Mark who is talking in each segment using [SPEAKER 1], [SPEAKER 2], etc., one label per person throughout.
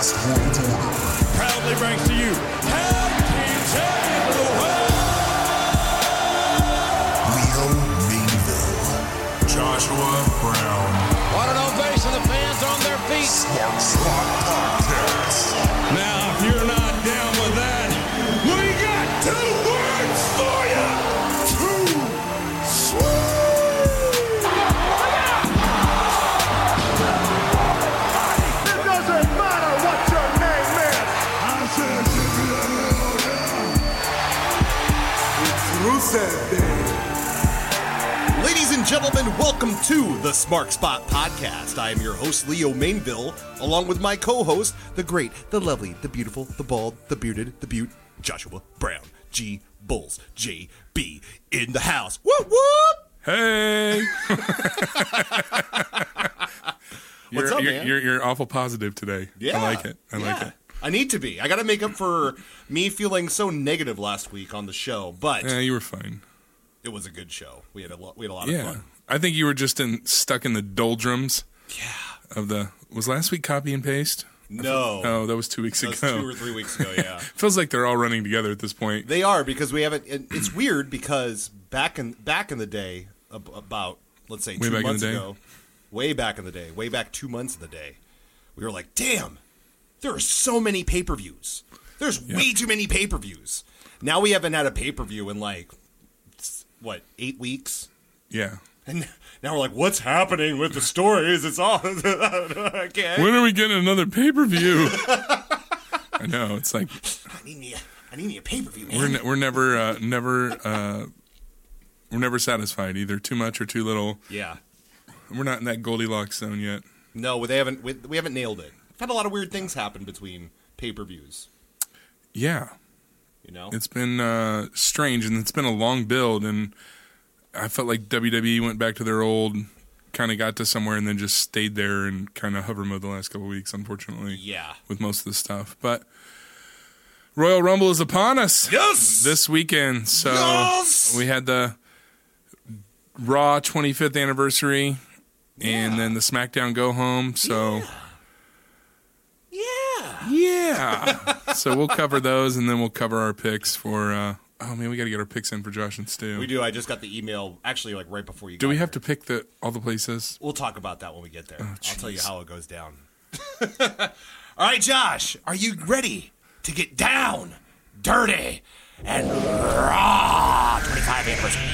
[SPEAKER 1] Last World Order
[SPEAKER 2] proudly brings to you Tag Team Champion of the World,
[SPEAKER 1] Leo Mainville,
[SPEAKER 3] Joshua Brown.
[SPEAKER 2] What an ovation, the fans on their feet.
[SPEAKER 1] Smart Spot Podcast.
[SPEAKER 2] Now, if you're not down with that, we got 2 words for you. Too sweet.
[SPEAKER 4] It doesn't matter what your name is.
[SPEAKER 3] I said, give me a hell yeah.
[SPEAKER 4] It's Rusev Day.
[SPEAKER 5] Ladies and gentlemen, welcome to the Smart Spot Podcast. I am your host, Leo Mainville, along with my co-host, the great, the lovely, the beautiful, the bald, the bearded, the beaut, Joshua Brown, G. Bulls, J.B. in the house. Whoop, whoop!
[SPEAKER 3] Hey.
[SPEAKER 5] What's up, man?
[SPEAKER 3] You're awful positive today.
[SPEAKER 5] Yeah.
[SPEAKER 3] I like it. I like it.
[SPEAKER 5] I need to be. I got to make up for me feeling so negative last week on the show, but
[SPEAKER 3] Yeah, you were fine.
[SPEAKER 5] it was a good show. We had a lot of
[SPEAKER 3] Yeah.
[SPEAKER 5] fun.
[SPEAKER 3] I think you were just stuck in the doldrums
[SPEAKER 5] Yeah.
[SPEAKER 3] of the... Was last week copy and paste?
[SPEAKER 5] No.
[SPEAKER 3] Oh, that was 2 weeks
[SPEAKER 5] That was
[SPEAKER 3] ago.
[SPEAKER 5] 2 or 3 weeks ago, yeah.
[SPEAKER 3] Feels like they're all running together at this point.
[SPEAKER 5] They are, because we haven't. It's weird because back in the day, about let's say
[SPEAKER 3] Way
[SPEAKER 5] 2
[SPEAKER 3] back in
[SPEAKER 5] months
[SPEAKER 3] the day?
[SPEAKER 5] ago, way back in the day, way back 2 months in the day, we were like, "Damn, there are so many pay-per-views. There's way too many pay-per-views." Now we haven't had a pay-per-view in like 8 weeks,
[SPEAKER 3] Yeah.
[SPEAKER 5] and now we're like, "What's happening with the stories?" It's all I can't.
[SPEAKER 3] When are we getting another pay-per-view? I know. It's like...
[SPEAKER 5] I need me a pay-per-view, man.
[SPEAKER 3] We're never satisfied, either too much or too little.
[SPEAKER 5] Yeah.
[SPEAKER 3] We're not in that Goldilocks zone yet.
[SPEAKER 5] No, we haven't nailed it. We've had a lot of weird things happen between pay-per-views.
[SPEAKER 3] Yeah,
[SPEAKER 5] You know,
[SPEAKER 3] it's been strange, and it's been a long build, and I felt like WWE went back to their old, kind of got to somewhere, and then just stayed there and kind of hover mode the last couple of weeks, unfortunately.
[SPEAKER 5] Yeah.
[SPEAKER 3] With most of the stuff. But Royal Rumble is upon us.
[SPEAKER 5] Yes!
[SPEAKER 3] This weekend. So
[SPEAKER 5] Yes!
[SPEAKER 3] we had the Raw 25th anniversary, and then the SmackDown Go Home. So yeah. So we'll cover those, and then we'll cover our picks for. Oh man, we got to get our picks in for Josh and Stu.
[SPEAKER 5] We do. I just got the email actually like right before you.
[SPEAKER 3] Do
[SPEAKER 5] got
[SPEAKER 3] we have
[SPEAKER 5] here.
[SPEAKER 3] to pick
[SPEAKER 5] Oh,
[SPEAKER 3] all the places?
[SPEAKER 5] We'll talk about that when we get there. I'll tell you
[SPEAKER 3] jeez.
[SPEAKER 5] how it goes down. All right, Josh, are you ready to get down, dirty, and raw? 25 anniversary.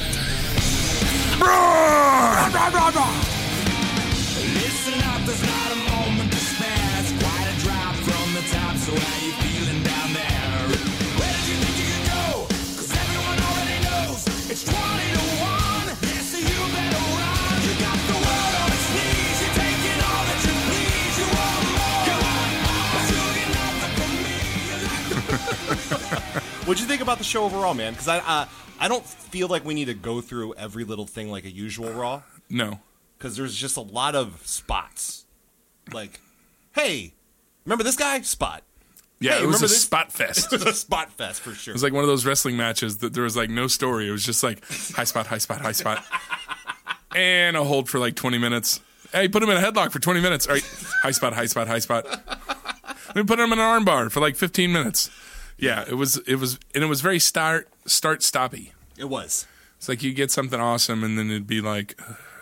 [SPEAKER 2] Listen up, there's not a moment to spare. It's quite a drop from the top, so how you feeling down there? Where did you think you could go? 'Cause everyone already knows it's 20 to 1. Yeah, so you better run. You got the world on its knees. You're taking all that you please. You want more. Come on, but you get nothing from me.
[SPEAKER 5] What'd you think about the show overall, man? Because I don't feel like we need to go through every little thing like a usual Raw.
[SPEAKER 3] No.
[SPEAKER 5] Because there's just a lot of spots. Like, hey, remember this guy? Spot.
[SPEAKER 3] Yeah,
[SPEAKER 5] Hey,
[SPEAKER 3] it was
[SPEAKER 5] remember
[SPEAKER 3] a
[SPEAKER 5] this?
[SPEAKER 3] spot fest.
[SPEAKER 5] It was a spot fest for sure.
[SPEAKER 3] It was like one of those wrestling matches that there was like no story. It was just like high spot, high spot, high spot. And a hold for like 20 minutes. Hey, put him in a headlock for 20 minutes. All right, high spot, high spot, high spot. Then put him in an arm bar for like 15 minutes. Yeah, it was very start stoppy.
[SPEAKER 5] It was.
[SPEAKER 3] It's like you get something awesome and then it'd be like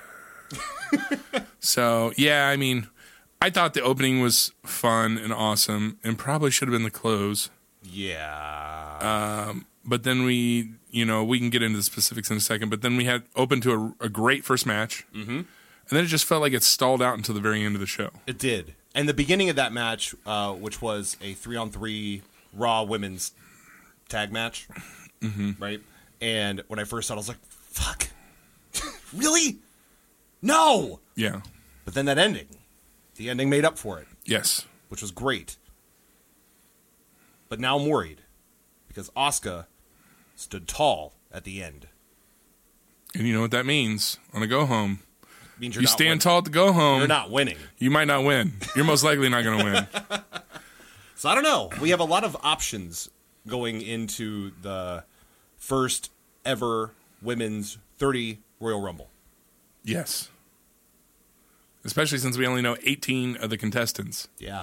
[SPEAKER 3] So, yeah, I mean, I thought the opening was fun and awesome and probably should have been the close.
[SPEAKER 5] Yeah.
[SPEAKER 3] But then we can get into the specifics in a second, but then we had open to a great first match. Mm-hmm. And then it just felt like it stalled out until the very end of the show.
[SPEAKER 5] It did. And the beginning of that match, which was a 3-on-3 Raw women's tag match, right? And when I first saw it, I was like, fuck. Really? No!
[SPEAKER 3] Yeah.
[SPEAKER 5] But then that ending, the ending made up for it,
[SPEAKER 3] Yes.
[SPEAKER 5] which was great. But now I'm worried because Asuka stood tall at the end.
[SPEAKER 3] And you know what that means on a go home.
[SPEAKER 5] It means you're
[SPEAKER 3] You
[SPEAKER 5] not
[SPEAKER 3] stand
[SPEAKER 5] winning.
[SPEAKER 3] tall at the go home.
[SPEAKER 5] You're not winning.
[SPEAKER 3] You might not win. You're most likely not going to win.
[SPEAKER 5] So I don't know. We have a lot of options going into the first ever women's 30 Royal Rumble.
[SPEAKER 3] Yes. Especially since we only know 18 of the contestants.
[SPEAKER 5] Yeah.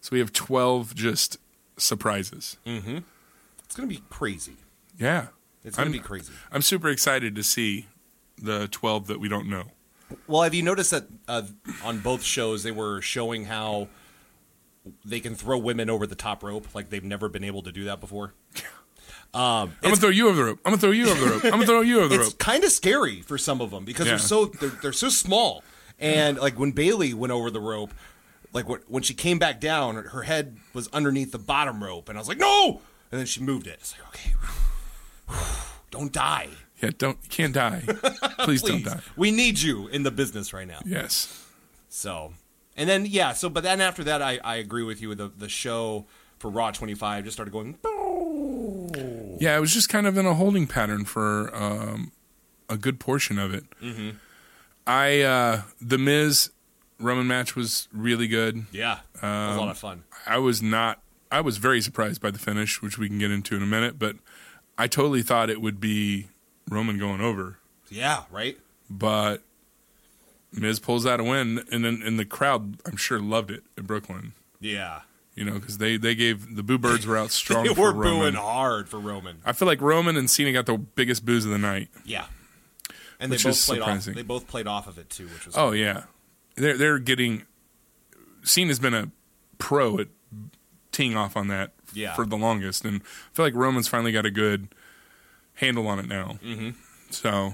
[SPEAKER 3] So we have 12 just surprises.
[SPEAKER 5] It's going to be crazy.
[SPEAKER 3] Yeah.
[SPEAKER 5] It's going to be crazy.
[SPEAKER 3] I'm super excited to see the 12 that we don't know.
[SPEAKER 5] Well, have you noticed that on both shows they were showing how they can throw women over the top rope like they've never been able to do that before?
[SPEAKER 3] I'm going to throw you over the rope. I'm going to throw you over the rope. I'm going to throw you over the
[SPEAKER 5] It's
[SPEAKER 3] rope.
[SPEAKER 5] kind of scary for some of them because they're so small. And like when Bailey went over the rope, like when she came back down, her head was underneath the bottom rope, and I was like, no! And then she moved it. It's like, okay, don't die.
[SPEAKER 3] Yeah, you can't die. Please don't die.
[SPEAKER 5] We need you in the business right now.
[SPEAKER 3] Yes.
[SPEAKER 5] So, and then, but then after that, I agree with you with the show for Raw 25 just started going,
[SPEAKER 3] Yeah, it was just kind of in a holding pattern for a good portion of it. Mm-hmm. The Miz Roman match was really good.
[SPEAKER 5] yeah, it was a lot of fun.
[SPEAKER 3] I was very surprised by the finish, which we can get into in a minute, but I totally thought it would be Roman going over.
[SPEAKER 5] Yeah, right?
[SPEAKER 3] But Miz pulls out a win, and the crowd, I'm sure, loved it in Brooklyn.
[SPEAKER 5] Yeah.
[SPEAKER 3] You know, because they gave the Boo Birds were out strong
[SPEAKER 5] They
[SPEAKER 3] for
[SPEAKER 5] were
[SPEAKER 3] Roman.
[SPEAKER 5] booing hard for Roman.
[SPEAKER 3] I feel like Roman and Cena got the biggest boos of the night.
[SPEAKER 5] Yeah. And
[SPEAKER 3] Which
[SPEAKER 5] they
[SPEAKER 3] is
[SPEAKER 5] both played off.
[SPEAKER 3] surprising.
[SPEAKER 5] They both played off of it too, which was
[SPEAKER 3] Oh yeah, they're getting. Cena's been a pro at teeing off on that for the longest, and I feel like Roman's finally got a good handle on it now. Mm-hmm. So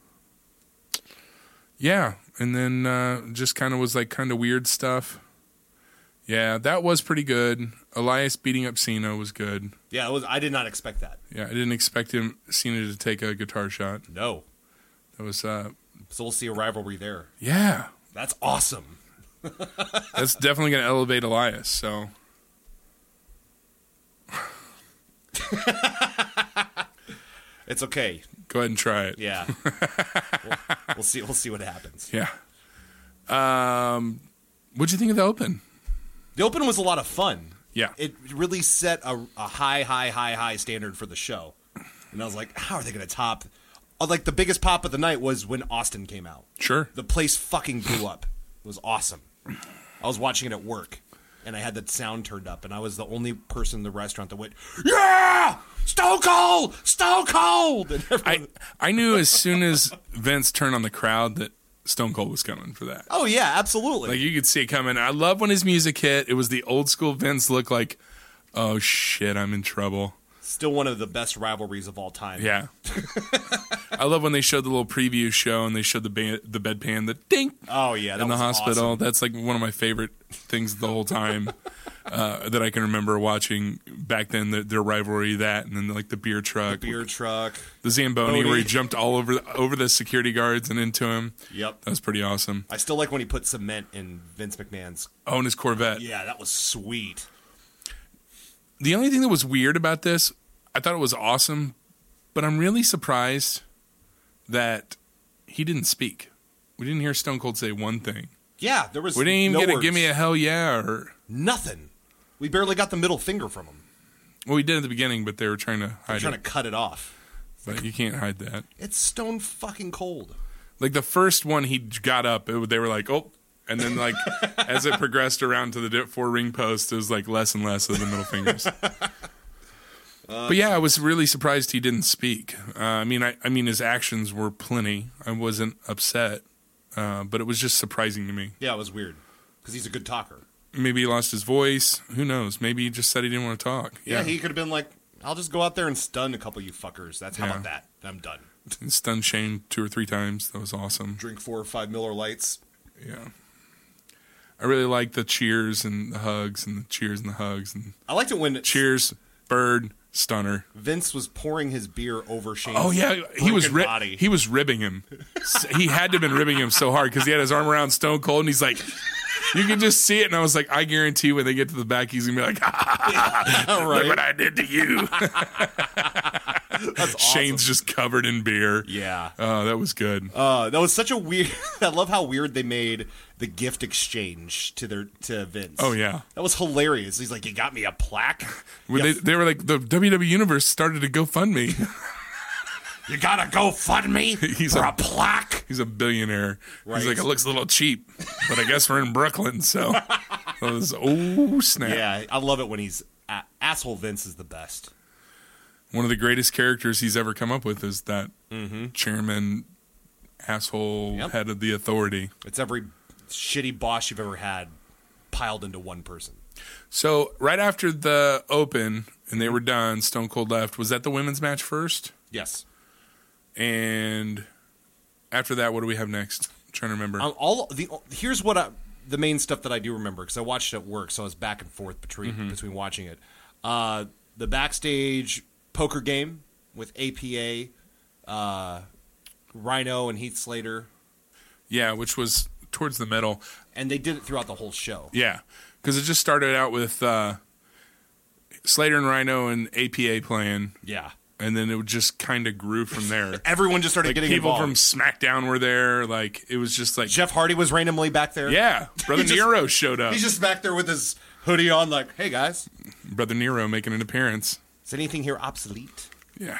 [SPEAKER 3] yeah, and then just kind of was like kind of weird stuff. Yeah, that was pretty good. Elias beating up Cena was good.
[SPEAKER 5] Yeah, it was. I did not expect that.
[SPEAKER 3] Yeah, I didn't expect Cena to take a guitar shot.
[SPEAKER 5] No.
[SPEAKER 3] That was
[SPEAKER 5] So we'll see a rivalry there.
[SPEAKER 3] yeah.
[SPEAKER 5] That's awesome.
[SPEAKER 3] That's definitely going to elevate Elias. So
[SPEAKER 5] It's okay.
[SPEAKER 3] go ahead and try it.
[SPEAKER 5] Yeah. we'll see. We'll see what happens.
[SPEAKER 3] Yeah. What'd you think of the Open?
[SPEAKER 5] The Open was a lot of fun.
[SPEAKER 3] Yeah.
[SPEAKER 5] It really set a high standard for the show. And I was like, how are they going to top? Like, the biggest pop of the night was when Austin came out.
[SPEAKER 3] Sure.
[SPEAKER 5] The place fucking blew up. It was awesome. I was watching it at work, and I had the sound turned up, and I was the only person in the restaurant that went, yeah! Stone Cold! Stone Cold! And everyone,
[SPEAKER 3] I knew as soon as Vince turned on the crowd that Stone Cold was coming for that.
[SPEAKER 5] oh, yeah, absolutely.
[SPEAKER 3] Like, you could see it coming. I love when his music hit. It was the old school Vince look like, oh, shit, I'm in trouble.
[SPEAKER 5] Still one of the best rivalries of all time.
[SPEAKER 3] Yeah. I love when they showed the little preview show and they showed the bedpan, the ding
[SPEAKER 5] Oh, yeah. That
[SPEAKER 3] in the
[SPEAKER 5] was
[SPEAKER 3] hospital.
[SPEAKER 5] awesome.
[SPEAKER 3] That's like one of my favorite things the whole time that I can remember watching back then, their rivalry, that, and then like the beer truck.
[SPEAKER 5] Beer truck.
[SPEAKER 3] The Zamboni
[SPEAKER 5] Bodie.
[SPEAKER 3] where he jumped all over the security guards and into him.
[SPEAKER 5] Yep.
[SPEAKER 3] That was pretty awesome.
[SPEAKER 5] I still like when he put cement in Vince McMahon's.
[SPEAKER 3] Oh, and his Corvette.
[SPEAKER 5] Yeah, that was sweet.
[SPEAKER 3] The only thing that was weird about this, I thought it was awesome, but I'm really surprised that he didn't speak. We didn't hear Stone Cold say one thing.
[SPEAKER 5] Yeah, there was
[SPEAKER 3] We didn't even
[SPEAKER 5] no
[SPEAKER 3] get a
[SPEAKER 5] words.
[SPEAKER 3] give me a hell yeah, or
[SPEAKER 5] Nothing. We barely got the middle finger from him.
[SPEAKER 3] well, we did at the beginning, but they were trying to
[SPEAKER 5] They're
[SPEAKER 3] hide
[SPEAKER 5] trying
[SPEAKER 3] it.
[SPEAKER 5] to cut it off.
[SPEAKER 3] But you can't hide that.
[SPEAKER 5] It's stone fucking cold.
[SPEAKER 3] Like the first one, he got up. They were like, oh. And then, like, as it progressed around to the 4 ring posts, it was like less and less of the middle fingers. But yeah, I was really surprised he didn't speak. I mean, his actions were plenty. I wasn't upset, but it was just surprising to me.
[SPEAKER 5] Yeah, it was weird because he's a good talker.
[SPEAKER 3] Maybe he lost his voice. Who knows? Maybe he just said he didn't want to talk.
[SPEAKER 5] Yeah, he could have been like, "I'll just go out there and stun a couple of you fuckers." That's how
[SPEAKER 3] Yeah.
[SPEAKER 5] about that? I'm done.
[SPEAKER 3] And stunned Shane 2 or 3 times. That was awesome.
[SPEAKER 5] Drink 4 or 5 Miller Lights.
[SPEAKER 3] Yeah. I really liked the cheers and the hugs and the cheers and the hugs and
[SPEAKER 5] I liked it when
[SPEAKER 3] cheers, bird, stunner.
[SPEAKER 5] Vince was pouring his beer over Shane's
[SPEAKER 3] Oh yeah, he was
[SPEAKER 5] broken body.
[SPEAKER 3] he was ribbing him. He had to have been ribbing him so hard because he had his arm around Stone Cold and he's like, you can just see it. And I was like, I guarantee when they get to the back, he's gonna be like, look what I did to you.
[SPEAKER 5] That's awesome.
[SPEAKER 3] Shane's just covered in beer.
[SPEAKER 5] Yeah.
[SPEAKER 3] Oh, that was good.
[SPEAKER 5] That was such a weird. I love how weird they made the gift exchange to Vince.
[SPEAKER 3] Oh yeah,
[SPEAKER 5] that was hilarious. He's like, "You got me a plaque."
[SPEAKER 3] when they were like, the WWE Universe started a GoFundMe.
[SPEAKER 5] You gotta go fund me
[SPEAKER 3] He's
[SPEAKER 5] for
[SPEAKER 3] a-
[SPEAKER 5] a plaque.
[SPEAKER 3] He's a billionaire.
[SPEAKER 5] Right.
[SPEAKER 3] He's like, it looks a little cheap, but I guess we're in Brooklyn, so Oh, snap.
[SPEAKER 5] Yeah, I love it when he's asshole. Vince is the best.
[SPEAKER 3] One of the greatest characters he's ever come up with is that chairman, asshole,
[SPEAKER 5] Yep.
[SPEAKER 3] head of the authority.
[SPEAKER 5] It's every shitty boss you've ever had piled into one person.
[SPEAKER 3] So right after the Open and they were done, Stone Cold left. Was that the women's match first?
[SPEAKER 5] Yes.
[SPEAKER 3] And after that, what do we have next? I'm trying to remember.
[SPEAKER 5] Here's what the main stuff that I do remember, because I watched it at work, so I was back and forth between watching it. The backstage poker game with APA, Rhino and Heath Slater,
[SPEAKER 3] Yeah, which was towards the middle.
[SPEAKER 5] and they did it throughout the whole show.
[SPEAKER 3] Yeah, because it just started out with Slater and Rhino and APA playing,
[SPEAKER 5] Yeah.
[SPEAKER 3] and then it just kind of grew from there.
[SPEAKER 5] Everyone just started
[SPEAKER 3] Like
[SPEAKER 5] getting
[SPEAKER 3] people
[SPEAKER 5] involved.
[SPEAKER 3] from SmackDown were there. Like it was just like,
[SPEAKER 5] Jeff Hardy was randomly back there.
[SPEAKER 3] yeah, Brother
[SPEAKER 5] He just-
[SPEAKER 3] Nero showed up.
[SPEAKER 5] He's just back there with his hoodie on, like, hey, guys,
[SPEAKER 3] Brother Nero making an appearance.
[SPEAKER 5] is anything here obsolete?
[SPEAKER 3] Yeah,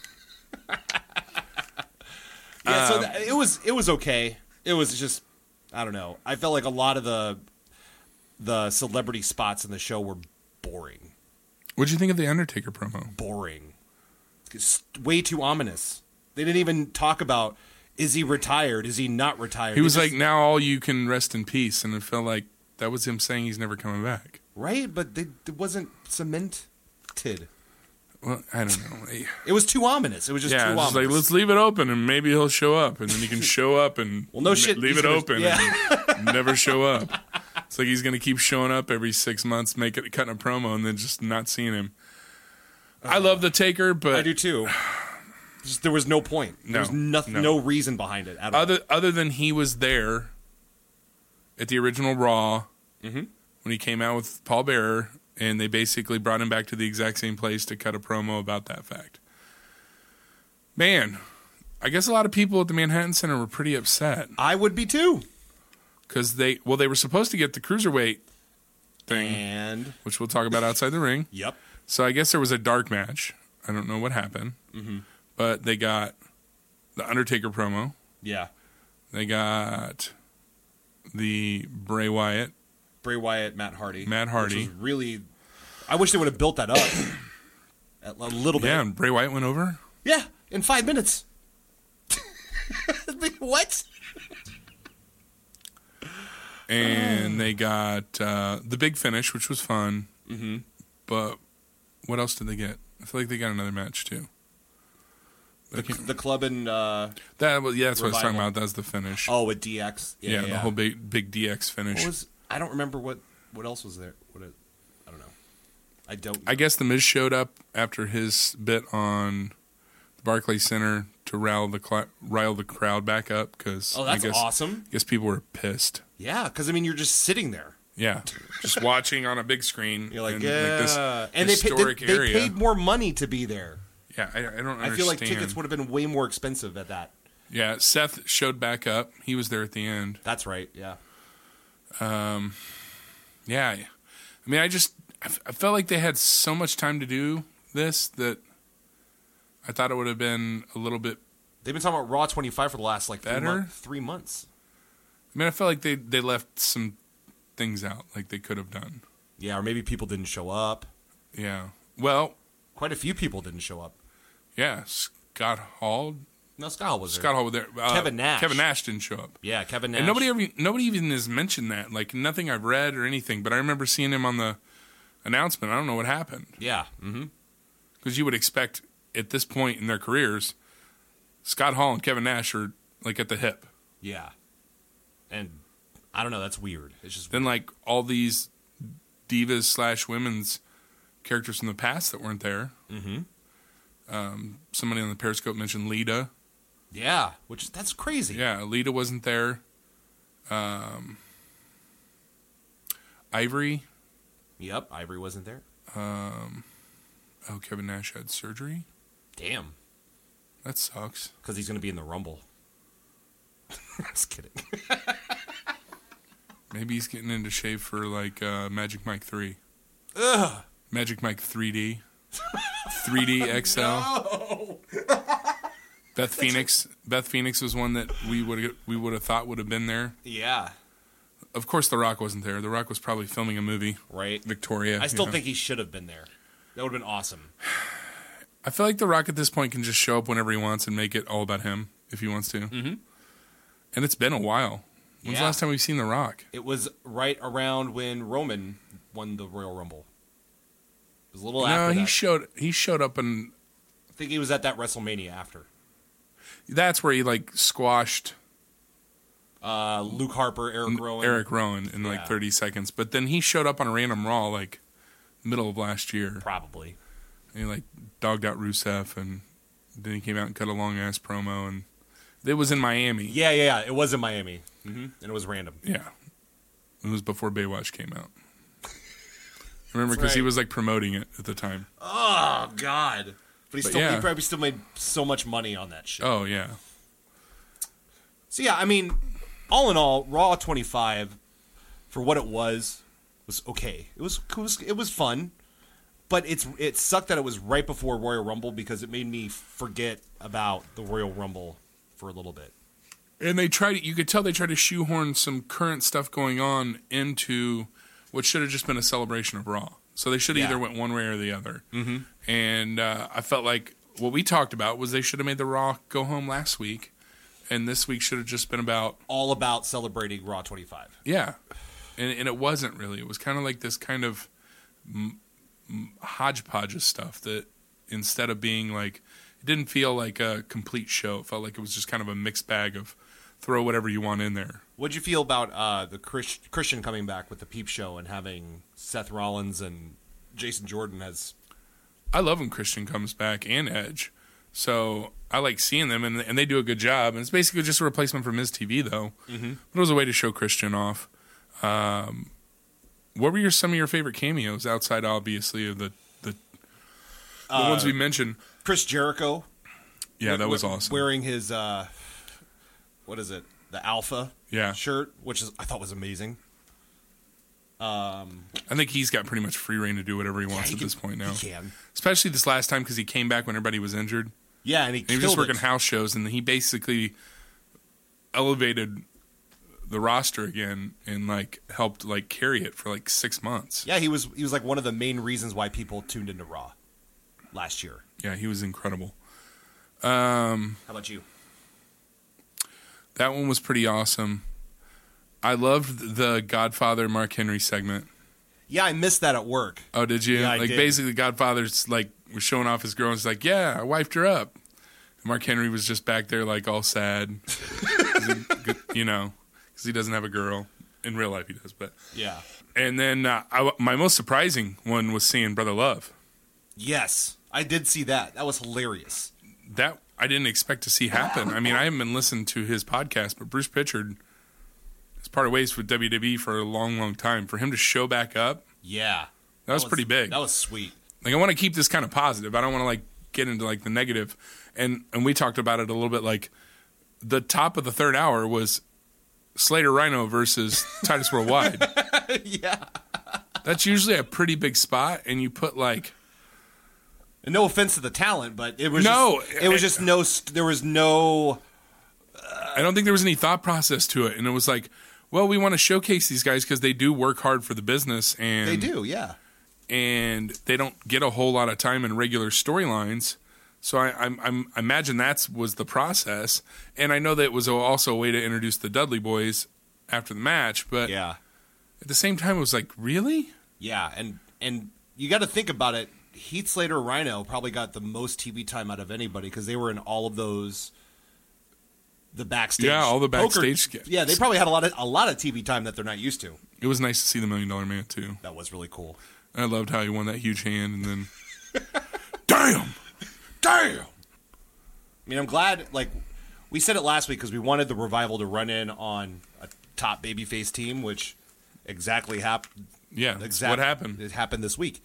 [SPEAKER 5] Yeah, so it was okay. It was just, I don't know. I felt like a lot of the celebrity spots in the show were boring.
[SPEAKER 3] what'd you think of the Undertaker promo?
[SPEAKER 5] Boring. It's way too ominous. They didn't even talk about, is he retired? Is he not retired?
[SPEAKER 3] He was
[SPEAKER 5] They
[SPEAKER 3] like,
[SPEAKER 5] just-
[SPEAKER 3] "Now all you can rest in peace," and it felt like that was him saying he's never coming back.
[SPEAKER 5] right, but it wasn't cemented.
[SPEAKER 3] Well, I don't know.
[SPEAKER 5] It was too ominous. It was just
[SPEAKER 3] Yeah,
[SPEAKER 5] too
[SPEAKER 3] it's just
[SPEAKER 5] ominous.
[SPEAKER 3] like let's leave it open and maybe he'll show up, and then he can show up and
[SPEAKER 5] Well, no shit,
[SPEAKER 3] leave
[SPEAKER 5] he's
[SPEAKER 3] it
[SPEAKER 5] gonna-
[SPEAKER 3] open and never show up. It's like he's gonna keep showing up every 6 months, cutting a promo, and then just not seeing him. I love the Taker, but
[SPEAKER 5] I do too. Just, there was no point. There was nothing,
[SPEAKER 3] no.
[SPEAKER 5] no reason behind it at all.
[SPEAKER 3] other than he was there at the original Raw when he came out with Paul Bearer, and they basically brought him back to the exact same place to cut a promo about that fact. Man, I guess a lot of people at the Manhattan Center were pretty upset
[SPEAKER 5] I would be too.
[SPEAKER 3] because they were supposed to get the cruiserweight thing,
[SPEAKER 5] And
[SPEAKER 3] which we'll talk about outside the ring.
[SPEAKER 5] yep,
[SPEAKER 3] So I guess there was a dark match. I don't know what happened, but they got the Undertaker promo.
[SPEAKER 5] yeah.
[SPEAKER 3] They got the Bray Wyatt.
[SPEAKER 5] Bray Wyatt, Matt Hardy.
[SPEAKER 3] Matt Hardy.
[SPEAKER 5] Which was really, I wish they would have built that up a little bit.
[SPEAKER 3] Yeah, and Bray Wyatt went over.
[SPEAKER 5] Yeah, in 5 minutes. What?
[SPEAKER 3] And they got the big finish, which was fun. Mm-hmm. But what else did they get? I feel like they got another match too.
[SPEAKER 5] The club and
[SPEAKER 3] That's what I was talking
[SPEAKER 5] Revival.
[SPEAKER 3] about. That's the finish.
[SPEAKER 5] with DX.
[SPEAKER 3] yeah, the whole big DX finish.
[SPEAKER 5] I don't remember what else was there. I don't know. I don't.
[SPEAKER 3] I guess the Miz showed up after his bit on the Barclays Center to rile the crowd back up because
[SPEAKER 5] that's awesome.
[SPEAKER 3] I guess people were pissed.
[SPEAKER 5] Yeah, because I mean, you're just sitting there.
[SPEAKER 3] Yeah, just watching on a big screen.
[SPEAKER 5] You're like,
[SPEAKER 3] in,
[SPEAKER 5] yeah,
[SPEAKER 3] this
[SPEAKER 5] and
[SPEAKER 3] historic
[SPEAKER 5] they
[SPEAKER 3] area.
[SPEAKER 5] paid more money to be there.
[SPEAKER 3] Yeah, I don't understand.
[SPEAKER 5] I feel like tickets would have been way more expensive at that.
[SPEAKER 3] Yeah, Seth showed back up. He was there at the end.
[SPEAKER 5] That's right. Yeah.
[SPEAKER 3] Yeah, I mean, I felt like they had so much time to do this that I thought it would have been a little bit.
[SPEAKER 5] They've been talking about Raw 25 for the last like
[SPEAKER 3] Better?
[SPEAKER 5] 3 months.
[SPEAKER 3] I mean, I felt like they left some things out, like they could have done.
[SPEAKER 5] Yeah, or maybe people didn't show up.
[SPEAKER 3] Yeah. Well,
[SPEAKER 5] Quite a few people didn't show up.
[SPEAKER 3] yeah. Scott Hall.
[SPEAKER 5] No, Scott was there.
[SPEAKER 3] Scott Hall was there.
[SPEAKER 5] Kevin Nash.
[SPEAKER 3] Kevin Nash didn't show up.
[SPEAKER 5] Yeah, Kevin Nash.
[SPEAKER 3] And nobody even has mentioned that. Like nothing I've read or anything. But I remember seeing him on the announcement. I don't know what happened
[SPEAKER 5] Yeah. Mm-hmm.
[SPEAKER 3] because you would expect at this point in their careers, Scott Hall and Kevin Nash are like at the hip.
[SPEAKER 5] Yeah. And I don't know. That's weird. It's just
[SPEAKER 3] Then like all these divas / women's characters from the past that weren't there. Mm-hmm. Somebody on the Periscope mentioned Lita.
[SPEAKER 5] yeah, that's crazy.
[SPEAKER 3] Yeah, Lita wasn't there. Ivory.
[SPEAKER 5] Yep, Ivory wasn't there.
[SPEAKER 3] Oh, Kevin Nash had surgery.
[SPEAKER 5] Damn,
[SPEAKER 3] That sucks.
[SPEAKER 5] because he's going to be in the Rumble. Just kidding.
[SPEAKER 3] Maybe he's getting into shape for like Magic Mike 3.
[SPEAKER 5] Ugh.
[SPEAKER 3] Magic Mike 3D. 3D XL.
[SPEAKER 5] No.
[SPEAKER 3] Beth Phoenix was one that we would have thought would have been there.
[SPEAKER 5] Yeah.
[SPEAKER 3] of course, The Rock wasn't there. The Rock was probably filming a movie.
[SPEAKER 5] Right.
[SPEAKER 3] Victoria.
[SPEAKER 5] I still
[SPEAKER 3] you know?
[SPEAKER 5] think he should have been there. That would have been awesome.
[SPEAKER 3] I feel like The Rock at this point can just show up whenever he wants and make it all about him if he wants to. Mm-hmm. And it's been a while. When's the last time we've seen The Rock?
[SPEAKER 5] It was right around when Roman won the Royal Rumble. It was a little after that.
[SPEAKER 3] He showed up and
[SPEAKER 5] I think he was at that WrestleMania after.
[SPEAKER 3] that's where he like squashed
[SPEAKER 5] Luke Harper, Eric Rowan.
[SPEAKER 3] In like 30 seconds. But then he showed up on a random Raw like middle of last year.
[SPEAKER 5] Probably.
[SPEAKER 3] And he like dogged out Rusev, and then he came out and cut a long ass promo, and it was in Miami.
[SPEAKER 5] Yeah. It was in Miami. Mm-hmm. And it was random.
[SPEAKER 3] Yeah. It was before Baywatch came out. Remember, because he was like promoting it at the time.
[SPEAKER 5] Oh, God. But he probably still made so much money on that show.
[SPEAKER 3] Oh, yeah.
[SPEAKER 5] So, yeah, I mean, all in all, Raw 25, for what it was okay. It was fun, but it sucked that it was right before Royal Rumble because it made me forget about the Royal Rumble for a little bit.
[SPEAKER 3] And you could tell they tried to shoehorn some current stuff going on into what should have just been a celebration of Raw. So they should have either went one way or the other. Mm-hmm. And I felt like what we talked about was they should have made the Raw go home last week, and this week should have just been
[SPEAKER 5] all about celebrating Raw 25.
[SPEAKER 3] Yeah. And it wasn't really. It was kind of like this kind of hodgepodge of stuff that instead of being like, it didn't feel like a complete show. It felt like it was just kind of a mixed bag of throw whatever you want in there.
[SPEAKER 5] What'd you feel about the Christian coming back with the Peep Show and having Seth Rollins and Jason Jordan as...
[SPEAKER 3] I love when Christian comes back and Edge. So I like seeing them, and they do a good job. And it's basically just a replacement for Miz TV, though. Mm-hmm. But it was a way to show Christian off. What were some of your favorite cameos outside, obviously, of the ones we mentioned?
[SPEAKER 5] Chris Jericho.
[SPEAKER 3] Yeah, that was awesome.
[SPEAKER 5] Wearing his, what is it? The Alpha shirt, which I thought was amazing.
[SPEAKER 3] I think he's got pretty much free reign to do whatever he wants at this point now.
[SPEAKER 5] He can.
[SPEAKER 3] Especially this last time because he came back when everybody was injured.
[SPEAKER 5] Yeah, and he
[SPEAKER 3] was just working house shows, and he basically elevated the roster again and like helped like carry it for like 6 months.
[SPEAKER 5] Yeah, he was like one of the main reasons why people tuned into Raw last year.
[SPEAKER 3] Yeah, he was incredible.
[SPEAKER 5] How about you?
[SPEAKER 3] That one was pretty awesome. I loved the Godfather Mark Henry segment.
[SPEAKER 5] Yeah, I missed that at work.
[SPEAKER 3] Oh, did you?
[SPEAKER 5] Yeah, I did.
[SPEAKER 3] Basically, Godfather's like was showing off his girl, and he's like, "Yeah, I wifed her up." And Mark Henry was just back there, like all sad, because he doesn't have a girl. In real life, he does, but
[SPEAKER 5] yeah.
[SPEAKER 3] And then my most surprising one was seeing Brother Love.
[SPEAKER 5] Yes, I did see that. That was hilarious.
[SPEAKER 3] That I didn't expect to see happen. I mean, I haven't been listening to his podcast, but Bruce Pritchard has parted ways with WWE for a long, long time. For him to show back up,
[SPEAKER 5] yeah,
[SPEAKER 3] that was pretty big.
[SPEAKER 5] That was sweet.
[SPEAKER 3] Like, I want to keep this kind of positive. I don't want to like get into like the negative. And we talked about it a little bit. Like the top of the third hour was Slater Rhino versus Titus Worldwide.
[SPEAKER 5] Yeah,
[SPEAKER 3] that's usually a pretty big spot, and you put like.
[SPEAKER 5] And no offense to the talent, but it was there was no.
[SPEAKER 3] I don't think there was any thought process to it, and it was like, well, we want to showcase these guys because they do work hard for the business, and
[SPEAKER 5] they do, yeah,
[SPEAKER 3] and they don't get a whole lot of time in regular storylines. So I imagine that was the process, and I know that it was also a way to introduce the Dudley Boys after the match, but
[SPEAKER 5] yeah,
[SPEAKER 3] at the same time, it was like, really,
[SPEAKER 5] yeah, and you got to think about it. Heath Slater Rhino probably got the most TV time out of anybody because they were in all of those, the backstage.
[SPEAKER 3] Yeah, all the backstage.
[SPEAKER 5] Yeah, they probably had a lot of TV time that they're not used to.
[SPEAKER 3] It was nice to see the $1 Million Man too.
[SPEAKER 5] That was really cool.
[SPEAKER 3] I loved how he won that huge hand and then, damn.
[SPEAKER 5] I mean, I'm glad. Like we said it last week because we wanted the Revival to run in on a top babyface team, which exactly happened.
[SPEAKER 3] Yeah, what happened?
[SPEAKER 5] It happened this week.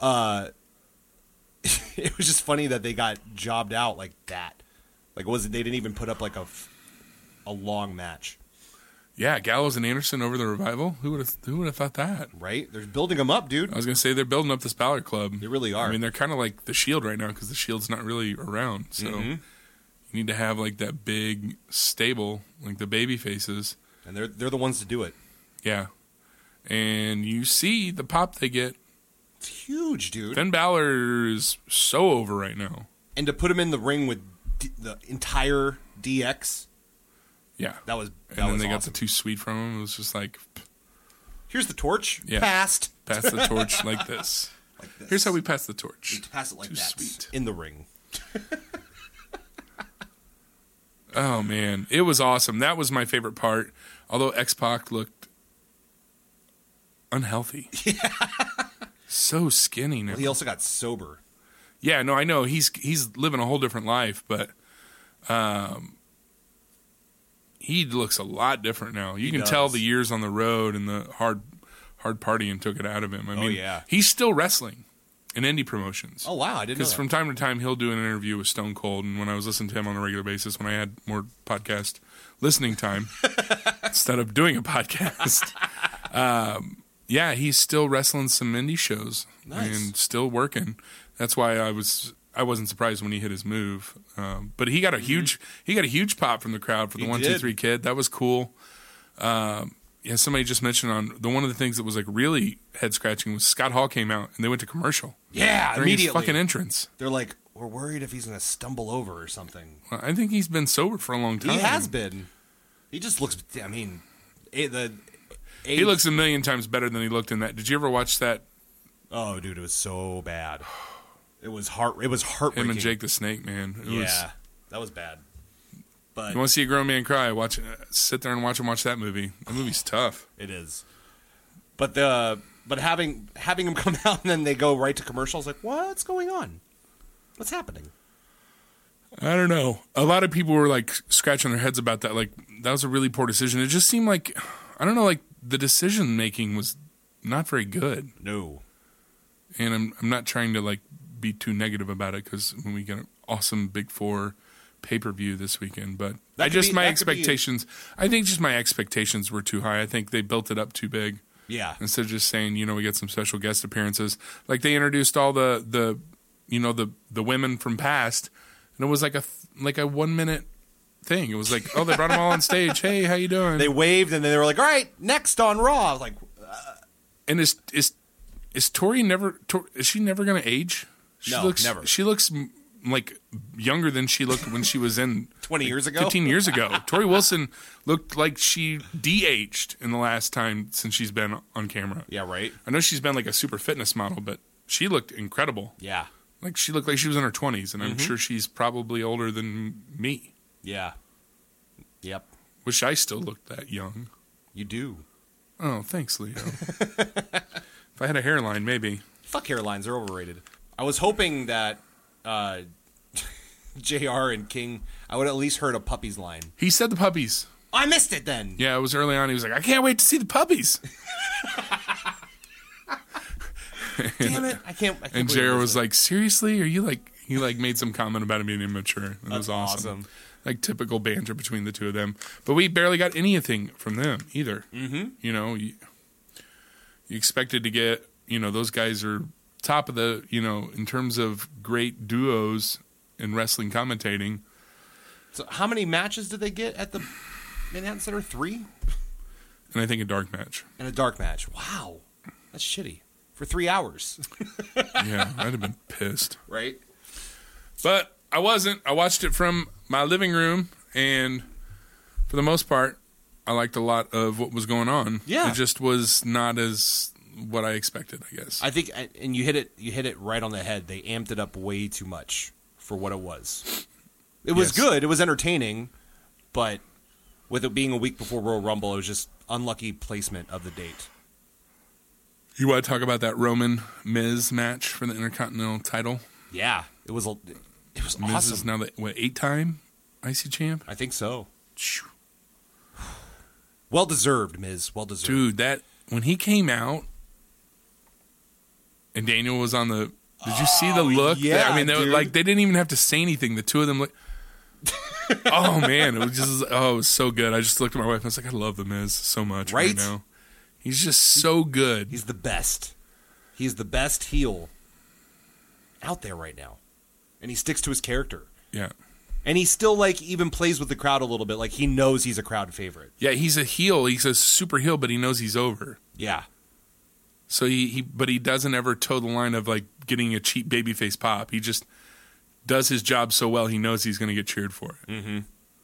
[SPEAKER 5] It was just funny that they got jobbed out like that. Like, they didn't even put up like a long match.
[SPEAKER 3] Yeah, Gallows and Anderson over the Revival. Who would have thought that?
[SPEAKER 5] Right? They're building them up, dude.
[SPEAKER 3] I was gonna say they're building up this Balor Club.
[SPEAKER 5] They really are.
[SPEAKER 3] I mean, they're kind of like the Shield right now because the Shield's not really around. So you need to have like that big stable, like the baby faces.
[SPEAKER 5] And they're the ones to do it.
[SPEAKER 3] Yeah. And you see the pop they get.
[SPEAKER 5] It's huge, dude.
[SPEAKER 3] Finn Balor is so over right now.
[SPEAKER 5] And to put him in the ring with the entire DX,
[SPEAKER 3] Yeah.
[SPEAKER 5] that was
[SPEAKER 3] And then they got
[SPEAKER 5] awesome.
[SPEAKER 3] the too sweet from him. It was just like,
[SPEAKER 5] Here's the torch.
[SPEAKER 3] Yeah.
[SPEAKER 5] Passed.
[SPEAKER 3] pass the torch like this.
[SPEAKER 5] Like this.
[SPEAKER 3] Here's how we pass the torch.
[SPEAKER 5] We pass it like
[SPEAKER 3] Too
[SPEAKER 5] that.
[SPEAKER 3] sweet.
[SPEAKER 5] In the ring.
[SPEAKER 3] Oh, man. It was awesome. That was my favorite part. Although X-Pac looked unhealthy. Yeah. So skinny now.
[SPEAKER 5] He also got sober.
[SPEAKER 3] Yeah, no, I know. He's living a whole different life, but he looks a lot different now. You can tell
[SPEAKER 5] does.
[SPEAKER 3] the years on the road and the hard partying took it out of him. I mean,
[SPEAKER 5] yeah.
[SPEAKER 3] he's still wrestling in indie promotions.
[SPEAKER 5] Oh, wow. I didn't know
[SPEAKER 3] Because
[SPEAKER 5] that.
[SPEAKER 3] from time to time, he'll do an interview with Stone Cold. And when I was listening to him on a regular basis, when I had more podcast listening time instead of doing a podcast, yeah, he's still wrestling some indie shows and still working. That's why I wasn't surprised when he hit his move. But he got a huge pop from the crowd for the
[SPEAKER 5] He
[SPEAKER 3] 1,
[SPEAKER 5] did.
[SPEAKER 3] 2, 3 Kid. That was cool. Yeah, somebody just mentioned one of the things that was like really head scratching was Scott Hall came out and they went to commercial.
[SPEAKER 5] Yeah,
[SPEAKER 3] During his
[SPEAKER 5] immediately.
[SPEAKER 3] fucking entrance.
[SPEAKER 5] They're like, we're worried if he's going to stumble over or something.
[SPEAKER 3] Well, I think he's been sober for a long time.
[SPEAKER 5] He has been. He just looks, I mean,
[SPEAKER 3] He looks a million times better than he looked in that. Did you ever watch that?
[SPEAKER 5] Oh, dude, it was so bad. It was heartbreaking.
[SPEAKER 3] Him and Jake the Snake, man.
[SPEAKER 5] Yeah, that was bad. But
[SPEAKER 3] You want to see a grown man cry? Sit there and watch that movie. That movie's tough.
[SPEAKER 5] it is. But having him come out and then they go right to commercials, like, what's going on? What's happening?
[SPEAKER 3] I don't know. A lot of people were like scratching their heads about that. Like that was a really poor decision. It just seemed like, I don't know, like the decision making was not very good.
[SPEAKER 5] No.
[SPEAKER 3] And I'm not trying to like be too negative about it because when we get an awesome Big Four pay-per-view this weekend, but I think just my expectations were too high. I think they built it up too big.
[SPEAKER 5] Yeah.
[SPEAKER 3] Instead of just saying, we get some special guest appearances. Like they introduced all the women from past, and it was like a 1 minute thing. It was like, oh, they brought them all on stage. Hey, how you doing?
[SPEAKER 5] They waved and then they were like, all right, next on Raw. I was like,
[SPEAKER 3] And is Tori never? Is she never going to age?
[SPEAKER 5] Never.
[SPEAKER 3] She looks like younger than she looked when she was in
[SPEAKER 5] 20 years ago?
[SPEAKER 3] 15 years ago. Tori Wilson looked like she de-aged in the last time since she's been on camera.
[SPEAKER 5] yeah, right?
[SPEAKER 3] I know she's been like a super fitness model, but she looked incredible.
[SPEAKER 5] Yeah.
[SPEAKER 3] Like she looked like she was in her 20s, and I'm sure she's probably older than me.
[SPEAKER 5] Yeah. Yep.
[SPEAKER 3] Wish I still looked that young.
[SPEAKER 5] You do.
[SPEAKER 3] Oh, thanks, Leo. If I had a hairline, maybe.
[SPEAKER 5] Fuck hairlines, they're overrated. I was hoping that JR and King, I would at least heard a puppies line.
[SPEAKER 3] He said the puppies.
[SPEAKER 5] I missed it then.
[SPEAKER 3] Yeah, it was early on. He was like, I can't wait to see the puppies.
[SPEAKER 5] Damn it. I can't
[SPEAKER 3] And
[SPEAKER 5] believe
[SPEAKER 3] JR
[SPEAKER 5] this
[SPEAKER 3] was like, seriously? Are you like, he like made some comment about him being immature. It was awesome. Like typical banter between the two of them. But we barely got anything from them either. Mm-hmm. You expected to get, those guys are top of the, in terms of great duos in wrestling commentating.
[SPEAKER 5] So how many matches did they get at the Manhattan Center? 3?
[SPEAKER 3] And I think a dark match.
[SPEAKER 5] And a dark match. Wow. That's shitty. For 3 hours.
[SPEAKER 3] Yeah, I'd have been pissed.
[SPEAKER 5] Right?
[SPEAKER 3] But I wasn't. I watched it from my living room, and for the most part, I liked a lot of what was going on.
[SPEAKER 5] Yeah.
[SPEAKER 3] It just was not as what I expected, I guess.
[SPEAKER 5] I think, and you hit it right on the head. They amped it up way too much for what it was. It was
[SPEAKER 3] Yes.
[SPEAKER 5] good. It was entertaining, but with it being a week before Royal Rumble, it was just unlucky placement of the date.
[SPEAKER 3] You want to talk about that Roman Miz match for the Intercontinental title?
[SPEAKER 5] Yeah, it was
[SPEAKER 3] Miz
[SPEAKER 5] awesome.
[SPEAKER 3] is now the 8-time IC champ.
[SPEAKER 5] I think so. Well deserved, Miz. Well deserved.
[SPEAKER 3] Dude, that when he came out and Daniel was on the. Did you see the look?
[SPEAKER 5] yeah,
[SPEAKER 3] I mean,
[SPEAKER 5] dude.
[SPEAKER 3] they didn't even have to say anything. The two of them looked. Oh man, it was just it was so good. I just looked at my wife and I was like, I love the Miz so much right now. He's just so good.
[SPEAKER 5] He's the best. He's the best heel out there right now, and he sticks to his character.
[SPEAKER 3] Yeah.
[SPEAKER 5] And he still, like, even plays with the crowd a little bit. Like, he knows he's a crowd favorite.
[SPEAKER 3] Yeah, he's a heel. He's a super heel, but he knows he's over.
[SPEAKER 5] Yeah.
[SPEAKER 3] So he doesn't ever toe the line of, like, getting a cheap babyface pop. He just does his job so well, he knows he's going to get cheered for it.
[SPEAKER 5] Mm-hmm.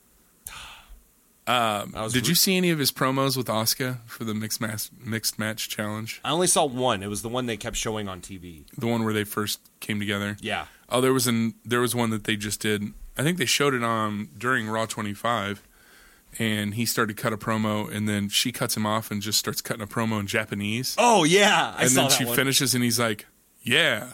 [SPEAKER 3] Did you see any of his promos with Asuka for the mixed match challenge?
[SPEAKER 5] I only saw one. It was the one they kept showing on TV.
[SPEAKER 3] The one where they first came together?
[SPEAKER 5] Yeah.
[SPEAKER 3] Oh, there was one that they just did. I think they showed it on during Raw 25, and he started to cut a promo, and then she cuts him off and just starts cutting a promo in Japanese.
[SPEAKER 5] Oh, yeah.
[SPEAKER 3] And then she finishes, and he's like, yeah.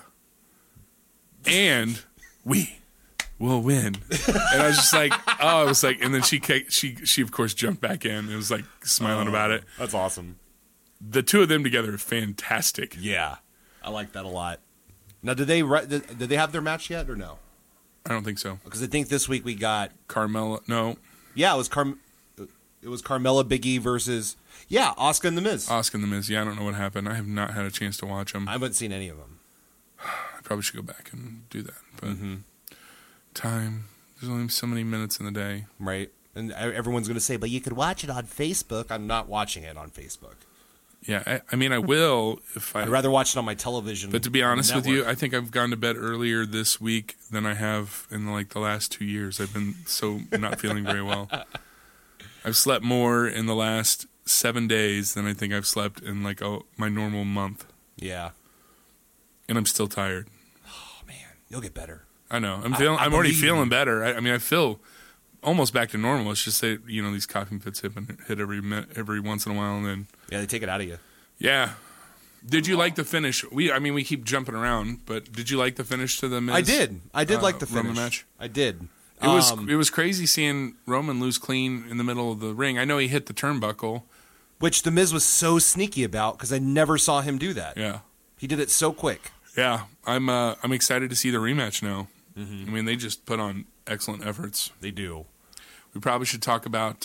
[SPEAKER 3] And we will win. And I was just like, oh, I was like, and then she of course jumped back in and was like smiling about it.
[SPEAKER 5] That's awesome.
[SPEAKER 3] The two of them together are fantastic.
[SPEAKER 5] Yeah. I like that a lot. Now, did they have their match yet or no?
[SPEAKER 3] I don't think so.
[SPEAKER 5] Because I think this week we got
[SPEAKER 3] Carmella. No.
[SPEAKER 5] Yeah, it was Carmella Big E versus Asuka and The Miz.
[SPEAKER 3] Asuka and The Miz. Yeah, I don't know what happened. I have not had a chance to watch them.
[SPEAKER 5] I haven't seen any of them.
[SPEAKER 3] I probably should go back and do that. But time. There's only so many minutes in the day.
[SPEAKER 5] Right. And everyone's going to say, but you could watch it on Facebook. I'm not watching it on Facebook.
[SPEAKER 3] Yeah, I mean, I will if
[SPEAKER 5] I'd rather watch it on my television.
[SPEAKER 3] But to be honest with you, I think I've gone to bed earlier this week than I have in like the last 2 years. I've been so not feeling very well. I've slept more in the last 7 days than I think I've slept in like my normal month.
[SPEAKER 5] Yeah.
[SPEAKER 3] And I'm still tired.
[SPEAKER 5] Oh man, you'll get better.
[SPEAKER 3] I know. I'm already feeling better. I mean, I feel almost back to normal. It's just that, you know, these coughing fits hit every once in a while, and then
[SPEAKER 5] they take it out of you.
[SPEAKER 3] Yeah. Did you like the finish? We keep jumping around, but did you like the finish to the Miz?
[SPEAKER 5] I did like the finish.
[SPEAKER 3] Roman match.
[SPEAKER 5] I did.
[SPEAKER 3] It was crazy seeing Roman lose clean in the middle of the ring. I know he hit the turnbuckle,
[SPEAKER 5] which the Miz was so sneaky about because I never saw him do that.
[SPEAKER 3] Yeah,
[SPEAKER 5] he did it so quick.
[SPEAKER 3] Yeah, I'm excited to see the rematch now. Mm-hmm. I mean, they just put on excellent efforts.
[SPEAKER 5] They do.
[SPEAKER 3] We probably should talk about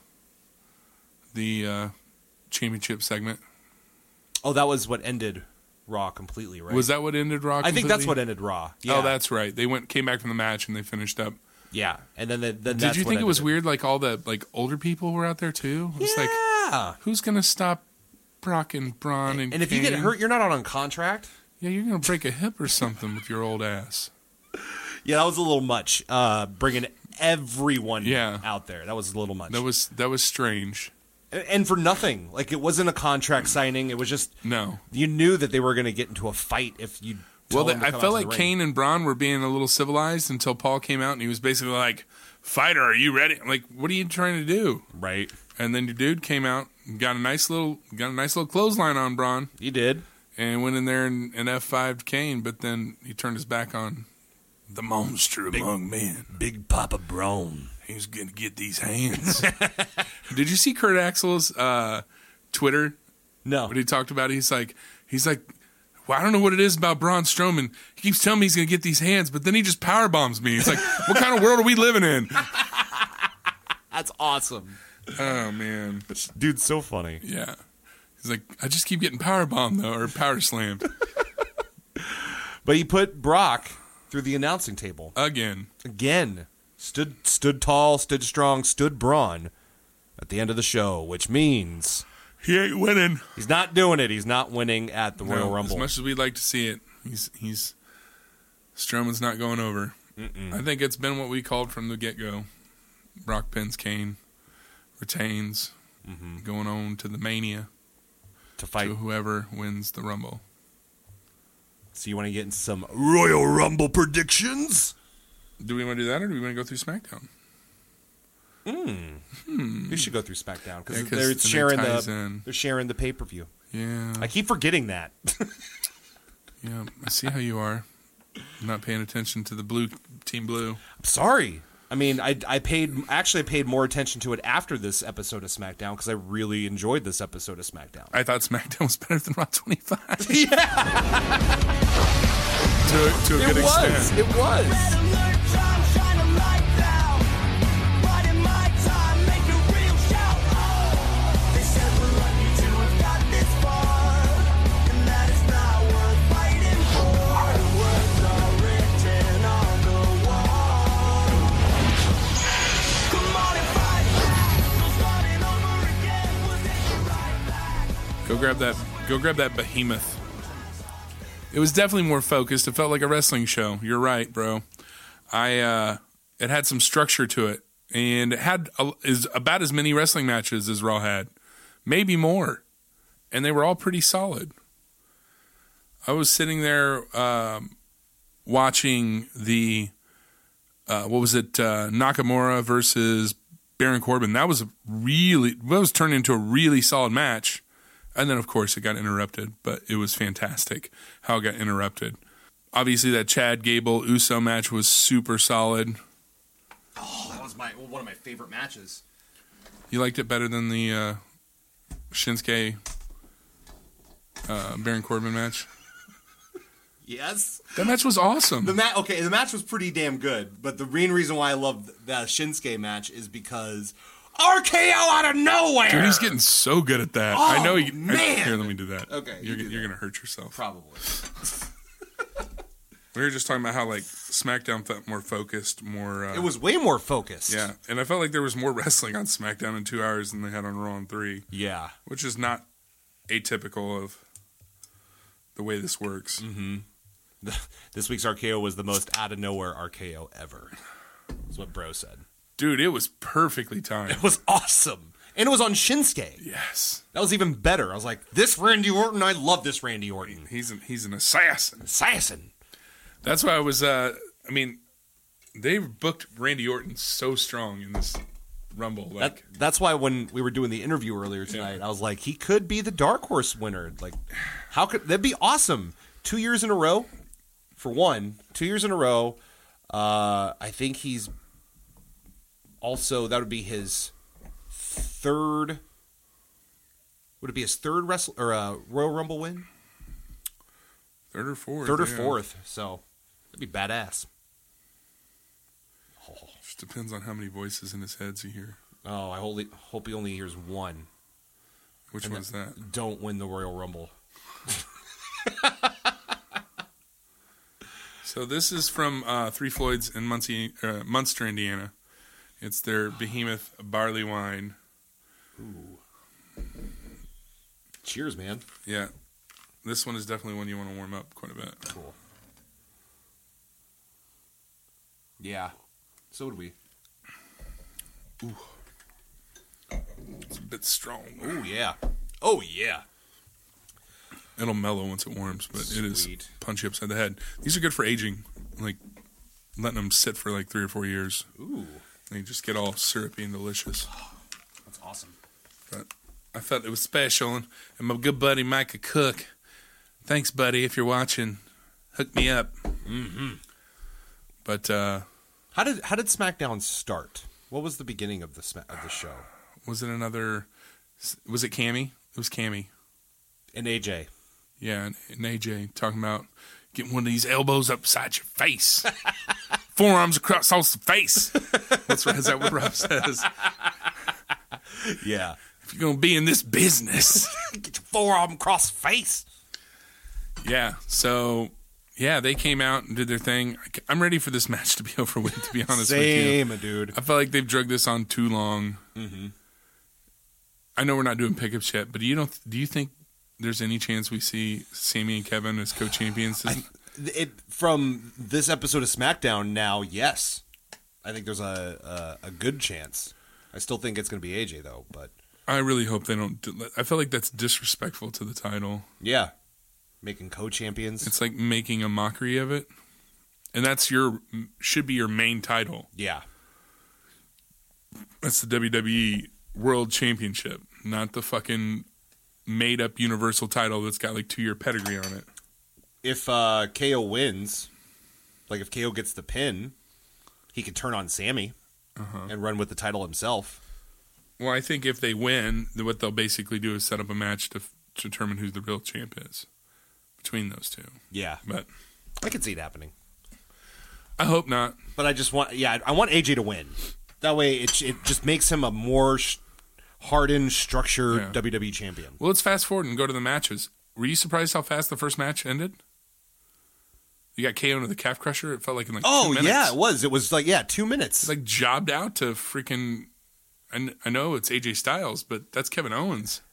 [SPEAKER 3] the championship segment.
[SPEAKER 5] Oh, that was what ended Raw completely, right?
[SPEAKER 3] Was that what ended Raw completely?
[SPEAKER 5] I think that's what ended Raw. Yeah.
[SPEAKER 3] Oh, that's right. They came back from the match and they finished up.
[SPEAKER 5] Yeah, and then
[SPEAKER 3] did you think it was weird? Like all the older people were out there too. It was like, who's gonna stop Brock and Braun and
[SPEAKER 5] if you get hurt, you're not on contract.
[SPEAKER 3] Yeah, you're gonna break a hip or something with your old ass.
[SPEAKER 5] Yeah, that was a little much. Bringing everyone out there. That was a little much.
[SPEAKER 3] That was strange.
[SPEAKER 5] And for nothing. Like, it wasn't a contract signing. It was just...
[SPEAKER 3] No.
[SPEAKER 5] You knew that they were going to get into a fight if you...
[SPEAKER 3] I felt like Kane and Braun were being a little civilized until Paul came out and he was basically like, "Fighter, are you ready?" I'm like, what are you trying to do?
[SPEAKER 5] Right.
[SPEAKER 3] And then your dude came out and got a nice little clothesline on Braun.
[SPEAKER 5] He did.
[SPEAKER 3] And went in there and F5'd Kane, but then he turned his back on the monster among men.
[SPEAKER 5] Big Papa Braun.
[SPEAKER 3] He's going to get these hands. Did you see Kurt Axel's Twitter?
[SPEAKER 5] No.
[SPEAKER 3] What he talked about? He's like, well, I don't know what it is about Braun Strowman. He keeps telling me he's going to get these hands, but then he just power bombs me. It's like, what kind of world are we living in?
[SPEAKER 5] That's awesome.
[SPEAKER 3] Oh, man.
[SPEAKER 5] Dude's so funny.
[SPEAKER 3] Yeah. He's like, I just keep getting power bombed, though, or power slammed.
[SPEAKER 5] But he put Brock through the announcing table.
[SPEAKER 3] Again.
[SPEAKER 5] Stood tall, stood strong, stood Braun at the end of the show, which means...
[SPEAKER 3] He ain't winning.
[SPEAKER 5] He's not doing it. He's not winning at the Royal Rumble.
[SPEAKER 3] As much as we'd like to see it, Strowman's not going over. I think it's been what we called from the get-go. Brock pins Kane, retains, going on to the Mania.
[SPEAKER 5] To fight
[SPEAKER 3] whoever wins the Rumble.
[SPEAKER 5] So you want to get into some Royal Rumble predictions?
[SPEAKER 3] Do we want to do that, or do we want to go through SmackDown?
[SPEAKER 5] We should go through SmackDown because they're sharing the pay-per-view.
[SPEAKER 3] Yeah,
[SPEAKER 5] I keep forgetting that.
[SPEAKER 3] Yeah, I see how you are. Not paying attention to the Team Blue.
[SPEAKER 5] I'm sorry. I mean, I paid more attention to it after this episode of SmackDown because I really enjoyed this episode of SmackDown.
[SPEAKER 3] I thought SmackDown was better than Raw 25.
[SPEAKER 5] Yeah,
[SPEAKER 3] to a good extent.
[SPEAKER 5] It was.
[SPEAKER 3] grab that behemoth. It was definitely more focused. It felt like a wrestling show. You're right, bro. It had some structure to it, and it had is about as many wrestling matches as Raw had, maybe more, and they were all pretty solid. I was sitting there watching the Nakamura versus Baron Corbin. That was turned into a really solid match, and then of course it got interrupted. But it was fantastic how it got interrupted. Obviously, that Chad Gable Uso match was super solid.
[SPEAKER 5] Oh, that was one of my favorite matches.
[SPEAKER 3] You liked it better than the Shinsuke Baron Corbin match?
[SPEAKER 5] Yes.
[SPEAKER 3] That match was awesome.
[SPEAKER 5] The match was pretty damn good, but the main reason why I love that Shinsuke match is because RKO out of nowhere.
[SPEAKER 3] Dude, he's getting so good at that.
[SPEAKER 5] Oh,
[SPEAKER 3] I know he.
[SPEAKER 5] man.
[SPEAKER 3] Here, let me do that.
[SPEAKER 5] Okay,
[SPEAKER 3] you're gonna hurt yourself.
[SPEAKER 5] Probably.
[SPEAKER 3] We were just talking about how like SmackDown felt more focused, more.
[SPEAKER 5] It was way more focused.
[SPEAKER 3] Yeah, and I felt like there was more wrestling on SmackDown in 2 hours than they had on Raw in 3.
[SPEAKER 5] Yeah.
[SPEAKER 3] Which is not atypical of the way this works.
[SPEAKER 5] Mm-hmm. This week's RKO was the most out of nowhere RKO ever. That's what Bro said.
[SPEAKER 3] Dude, it was perfectly timed.
[SPEAKER 5] It was awesome. And it was on Shinsuke.
[SPEAKER 3] Yes.
[SPEAKER 5] That was even better. I was like, this Randy Orton, I love this Randy Orton.
[SPEAKER 3] He's an assassin.
[SPEAKER 5] Assassin.
[SPEAKER 3] That's why I was, they booked Randy Orton so strong in this Rumble. Like,
[SPEAKER 5] that's why when we were doing the interview earlier tonight, I was like, he could be the dark horse winner. Like, how could that'd be awesome? 2 years in a row, for one. 2 years in a row. I think he's also that would be his third. Would it be his third Royal Rumble win?
[SPEAKER 3] Third or fourth.
[SPEAKER 5] Third or fourth. So that'd be badass.
[SPEAKER 3] Oh. Just depends on how many voices in his head you hear.
[SPEAKER 5] Oh, I hope he only hears one.
[SPEAKER 3] Which one's that?
[SPEAKER 5] Don't win the Royal Rumble.
[SPEAKER 3] So this is from Three Floyds in Munster, Indiana. It's their Behemoth barley wine.
[SPEAKER 5] Ooh. Cheers, man.
[SPEAKER 3] Yeah. This one is definitely one you want to warm up quite a bit.
[SPEAKER 5] Cool. Yeah. So would we.
[SPEAKER 3] Ooh. It's a bit strong.
[SPEAKER 5] Oh, yeah. Oh, yeah.
[SPEAKER 3] It'll mellow once it warms, but
[SPEAKER 5] Sweet.
[SPEAKER 3] It is punchy upside the head. These are good for aging, like letting them sit for like 3 or 4 years.
[SPEAKER 5] Ooh.
[SPEAKER 3] They just get all syrupy and delicious.
[SPEAKER 5] That's awesome.
[SPEAKER 3] But I felt it was special, and my good buddy Micah Cook. Thanks, buddy, if you're watching. Hook me up.
[SPEAKER 5] Mm-hmm.
[SPEAKER 3] But
[SPEAKER 5] how did SmackDown start? What was the beginning of the show?
[SPEAKER 3] Was it Cammy? It was Cammy.
[SPEAKER 5] And AJ.
[SPEAKER 3] Yeah, and AJ talking about getting one of these elbows upside your face. Forearms across the face. Is that what Rob says?
[SPEAKER 5] Yeah.
[SPEAKER 3] If you're going to be in this business.
[SPEAKER 5] Get your forearm across the face.
[SPEAKER 3] Yeah, so, yeah, they came out and did their thing. I'm ready for this match to be over with, to be honest with you.
[SPEAKER 5] Same, dude.
[SPEAKER 3] I felt like they've drugged this on too long.
[SPEAKER 5] Mm-hmm.
[SPEAKER 3] I know we're not doing pickups yet, but do you think there's any chance we see Sami and Kevin as co-champions?
[SPEAKER 5] From this episode of SmackDown now, yes. I think there's a good chance. I still think it's going to be AJ, though. But
[SPEAKER 3] I really hope they don't. I feel like that's disrespectful to the title.
[SPEAKER 5] Yeah. Making co-champions.
[SPEAKER 3] It's like making a mockery of it. And that's should be your main title.
[SPEAKER 5] Yeah.
[SPEAKER 3] That's the WWE World Championship, not the fucking made-up Universal title that's got like 2-year pedigree on it.
[SPEAKER 5] If KO wins, like if KO gets the pin, he could turn on Sami and run with the title himself.
[SPEAKER 3] Well, I think if they win, what they'll basically do is set up a match to determine who the real champ is between those two.
[SPEAKER 5] Yeah.
[SPEAKER 3] But
[SPEAKER 5] I could see it happening.
[SPEAKER 3] I hope not.
[SPEAKER 5] But I want AJ to win. That way it just makes him a more hardened, structured WWE champion.
[SPEAKER 3] Well, let's fast forward and go to the matches. Were you surprised how fast the first match ended? You got KO into the calf crusher. It felt like in like 2 minutes.
[SPEAKER 5] Oh, yeah, it was. It was like, 2 minutes.
[SPEAKER 3] It's like jobbed out to freaking... I know it's AJ Styles, but that's Kevin Owens.